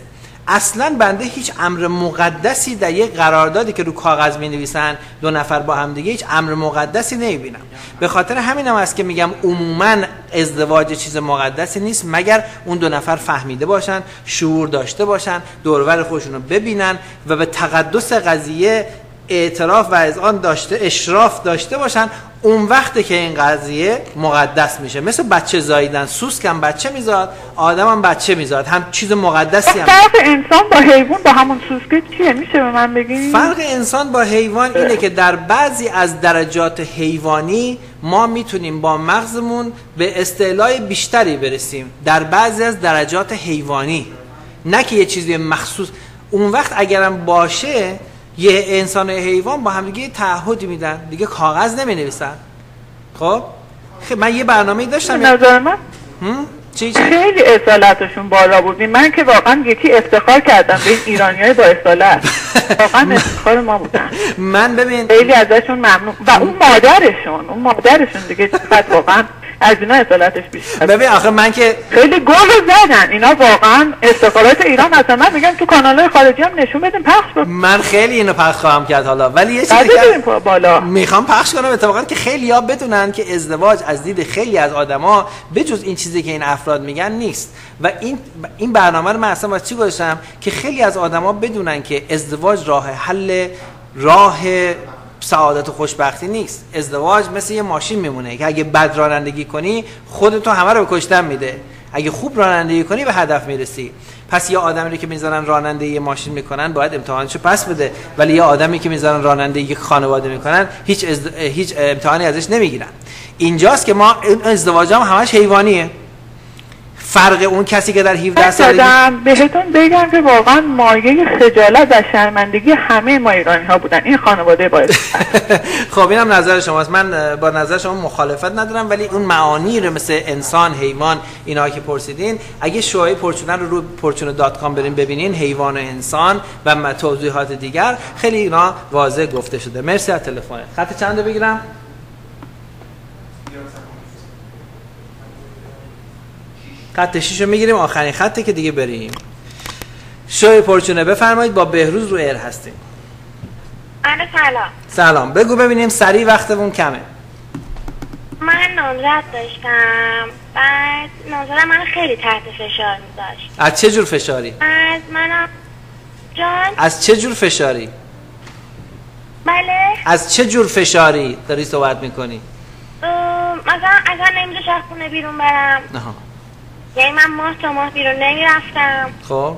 اصلا بنده هیچ امر مقدسی در یک قراردادی که رو کاغذ می نویسن دو نفر با هم دیگه هیچ امر مقدسی نمیبینم. به خاطر همینم است که میگم عموما ازدواج چیز مقدسی نیست مگر اون دو نفر فهمیده باشن، شعور داشته باشن، دور و بر خودشون رو ببینن و به تقدس قضیه اعتراف و اذعان داشته، اشراف داشته باشن. اون وقته که این قضیه مقدس میشه. مثل بچه زاییدن، سوسک هم بچه میزاد، آدم هم بچه میزاد، هم چیز مقدسی هم. فرق انسان با حیوان با همون سوسک چیه؟ میشه به من بگی؟ فرق انسان با حیوان اینه که در بعضی از درجات حیوانی ما میتونیم با مغزمون به استعلاء بیشتری برسیم، در بعضی از درجات حیوانی، نه که یه چیزی مخصوص. اون وقت اگرم باشه یه انسان و حیوان با هم دیگه تعهدی میدن، دیگه کاغذ نمی نویسن. خب خب من یه برنامه‌ای داشتم. به نظر من چی چی؟ خیلی اصالتشون بالا بود. من که واقعا یکی افتخار کردم به این ایرانیای با اصالت. واقعا افتخار ما بودن. من ببین خیلی ازشون ممنون. و اون مادرشون، اون مادرشون دیگه چقدر واقعا از اینا اصالتش بیشتر. ببین آخه من که خیلی گل زدن اینا واقعا. استقلالات ایران اصلا من میگم تو کانال‌های خارجی هم نشون بدیم، پخش بکنیم. من خیلی اینو پخش خواهم کرد حالا، ولی یه چیزی که بالا میخوام پخش کنم اتفاقا که خیلی ها بدونن که ازدواج از دید خیلی از آدما بجز این چیزی که این افراد میگن نیست. و این این برنامه رو من اصلا واسه چی گذاشتم که خیلی از آدما بدونن که ازدواج راه حل، راه سعادت و خوشبختی نیست. ازدواج مثل یه ماشین میمونه که اگه بد رانندگی کنی خودتو همه رو به کشتن میده، اگه خوب رانندگی کنی به هدف میرسی. پس یه آدمی رو که میذارن راننده یه ماشین میکنن باید امتحانشو پس بده، ولی یه آدمی که میذارن راننده یک خانواده میکنن هیچ از... هیچ امتحانی ازش نمیگیرن. اینجاست که ما ازدواج هم همش حیوانیه. فرق اون کسی که در هفده سالگی بهتون بگم که واقعا مایه خجالت و شرمندگی همه ما ایرانی ها بودن این خانواده باید. خب اینم نظر شماست، من با نظر شما مخالفت ندارم، ولی اون معانی رو مثل انسان، حیوان، اینا که پرسیدین، اگه شوهای پرچونه رو رو پرچونه دات کام برین ببینین، حیوان و انسان و توضیحات دیگر خیلی اینا واضح گفته شده. مرسی از تلفن. خط چنده بگیرم؟ خط شیش رو میگیریم، آخرین خطه که دیگه بریم. شوی پرچونه بفرمایید، با بهروز رو ایر هستیم. آره سلام. سلام، بگو ببینیم، سریع وقتمون کمه. من نامزد داشتم، بعد نامزد من خیلی تحت فشار میذاشت. از چه جور فشاری؟ از منم جان. از چه جور فشاری؟ بله. از چه جور فشاری داری صحبت میکنی؟ مثلا اگر نمیذاشت از خونه بیرون برم. آها. یعنی من ماه تا ماه بیرون نمیرفتم. خب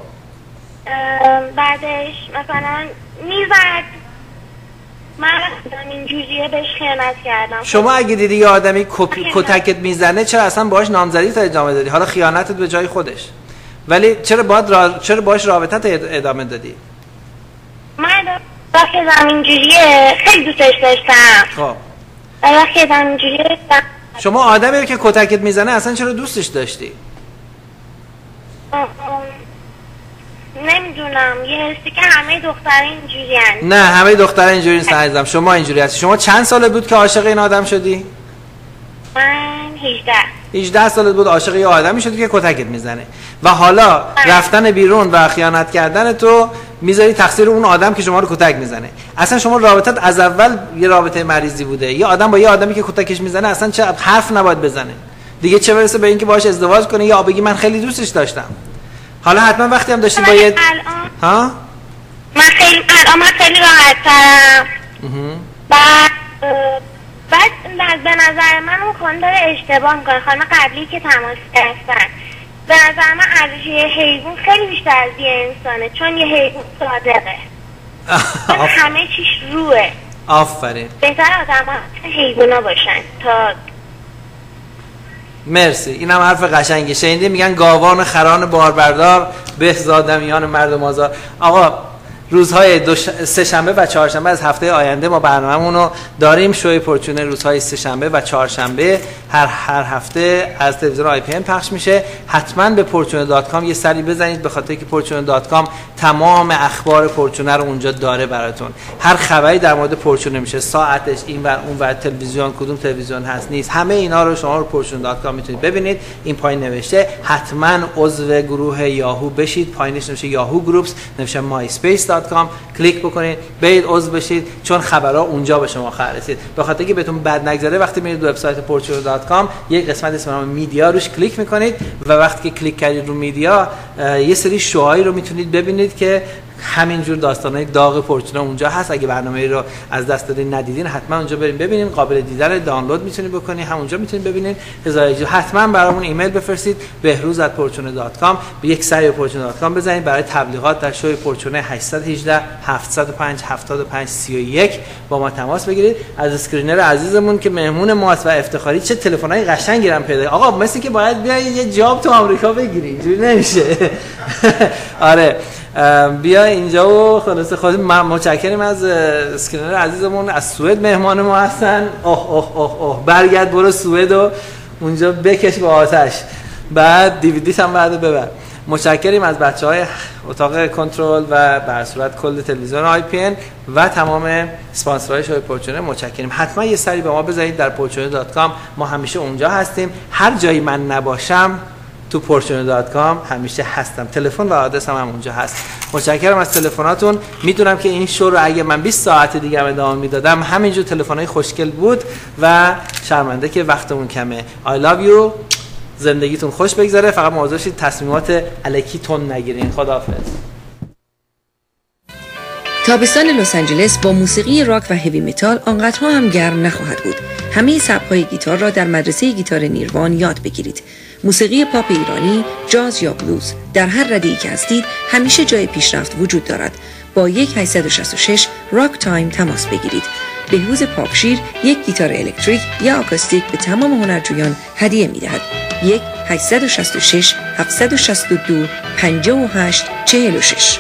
بعدش مثلا میزد، من رفتم اینجوریه بهش خیانت کردم. شما اگه دیدی یه آدمی کتکت میزنه چرا اصلا باهاش نامزدی تا ادامه دادی؟ حالا خیانتت به جای خودش، ولی چرا باید را... چرا باهاش رابطت ادامه دادی؟ من وقتی اینجوریه خیلی دوستش داشتم. خب وقتی اینجوریه شما آدمی رو که کتکت میزنه اصلا چرا دوستش داشتی؟ نمیدونم، یه حسی که همه دخترها اینجوری هست. نه همه دخترها اینجوری نیستن عزیزم، شما اینجوری هستی. شما چند ساله بود که عاشق این آدم شدی؟ من هجده. هجده سالت بود عاشق یه آدمی شدی که کتکت میزنه و حالا رفتن بیرون و خیانت کردن تو میذاری تقصیر اون آدم که شما رو کتک میزنه. اصلا شما رابطت از اول یه رابطه مریضی بوده. یه آدم با یه آدمی که کتکش میزنه اصلا چه حرف نباید بزنه دیگه، چه برسه به اینکه باهاش ازدواج کنه یا بگی من خیلی دوستش داشتم. حالا حتما وقتی هم داشتی با یه ها من خیلی الان من خیلی راحت‌ترم. بعد بعد به نظر من اون خانم داره اشتباه میکنه. خانم قبلی که تماس گرفتن به نظر من ارزش یه حیوان خیلی بیشتر از یه انسانه، چون یه حیوان صادقه. همه چیش روه. آفرین. بهتر آدم ها حیوانا باشن تا. مرسی، اینم حرف قشنگی. شنیدی میگن گاوان خران باربردار به زادمیان مردم آزار. آقا روزهای دو ش... سه شنبه و چهارشنبه از هفته آینده ما برنامه‌مون رو داریم. شوی پرچونه روزهای سه شنبه و چهارشنبه هر هر هفته از تلویزیون آی پی ان پخش میشه. حتما به پورچونه دات کام یه سری بزنید، به خاطر که پورچونه دات کام تمام اخبار پورچونه رو اونجا داره براتون. هر خبری در مورد پورچونه میشه، ساعتش، این ور اون ور، تلویزیون، کدوم تلویزیون هست نیست، همه اینا رو شما رو پورچونه دات کام میتونید ببینید. این پایین نوشته حتما عضو گروه یاهو بشید، پایینش نوشته یاهو گروپس، نوشته مای اسپیس دات کام، کلیک بکنید برید عضو بشید، چون خبرها اونجا به شما خواهد رسید. به خاطر که بهتون بد نگذره وقتی میرید وبسایت پورچونه دات کام یک قسمت اسم نام میدیا روش کلیک میکنید و وقتی که کلیک کردید رو میدیا یه سری شوهایی رو میتونید ببینید که همینجور داستانای داغ پورچونه اونجا هست. اگه برنامه رو از دست دادین ندیدین حتما اونجا بریم ببینین، قابل دیدن، دانلود میتونید بکنید، همونجا میتونید ببینید. هزار حتما برامون ایمیل بفرستید بهروز ات پورچونه دات کام، به یک سری پورچونه دات کام بزنید برای تبلیغات در شوی پورچونه هشت یک هشت هفت صفر پنج هفت پنج سه یک با ما تماس بگیرید. از اسکرینر عزیزمون که مهمون ماست و افتخاری چه تلفن‌های قشنگی هم پیدا. آقا مثل که باید بیای یه جاب تو آمریکا بگیری، اینجوری نمیشه. آره بیا اینجا و خلاص خود متشکریم از اسکرینر عزیزمون از سوئد مهمان ما هستن. اوه اوه اوه اوه برگرد برو سوئد و اونجا بکش با آتش، بعد دیویدیت هم بعد ببر. متشکریم از بچهای اتاق کنترل و به صورت کل تلویزیون آی پی ان و تمام اسپانسرهای شوی پورچونه. متشکریم. حتما یه سری به ما بزنید در پورچونه دات کام، ما همیشه اونجا هستیم. هر جایی من نباشم تو پورچونه دات کام همیشه هستم، تلفن و آدرس هم, هم اونجا هست. متشکرم از تلفناتون. میدونم که این شو رو اگه من بیست ساعت دیگه هم ادامه میدادم همینجور تلفن‌های خوشگل بود و شرمنده که وقتمون کمه. I love you. زندگیتون خوش بگذره، فقط مواظب باشید تصمیمات الکی تون نگیرین. خداحافظ. تابستان لس آنجلس با موسیقی راک و هیوی متال آنقدرها هم گرم نخواهد بود. همه سبک‌های گیتار را در مدرسه گیتار نیروان یاد بگیرید. موسیقی پاپ ایرانی، جاز یا بلوز، در هر رده‌ای که هستید همیشه جای پیشرفت وجود دارد. با یک هشت شش شش راک تایم تماس بگیرید. بهروز پاکشیر یک گیتار الکتریک یا آکوستیک به تمام هنرجویان هدیه می‌دهد. یک هشت شش شش هفت شش دو پنج هشت چهار شش.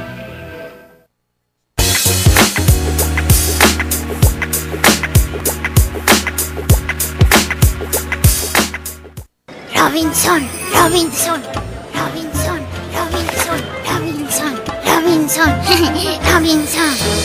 رابینسون رابینسون رابینسون رابینسون رابینسون رابینسون رابینسون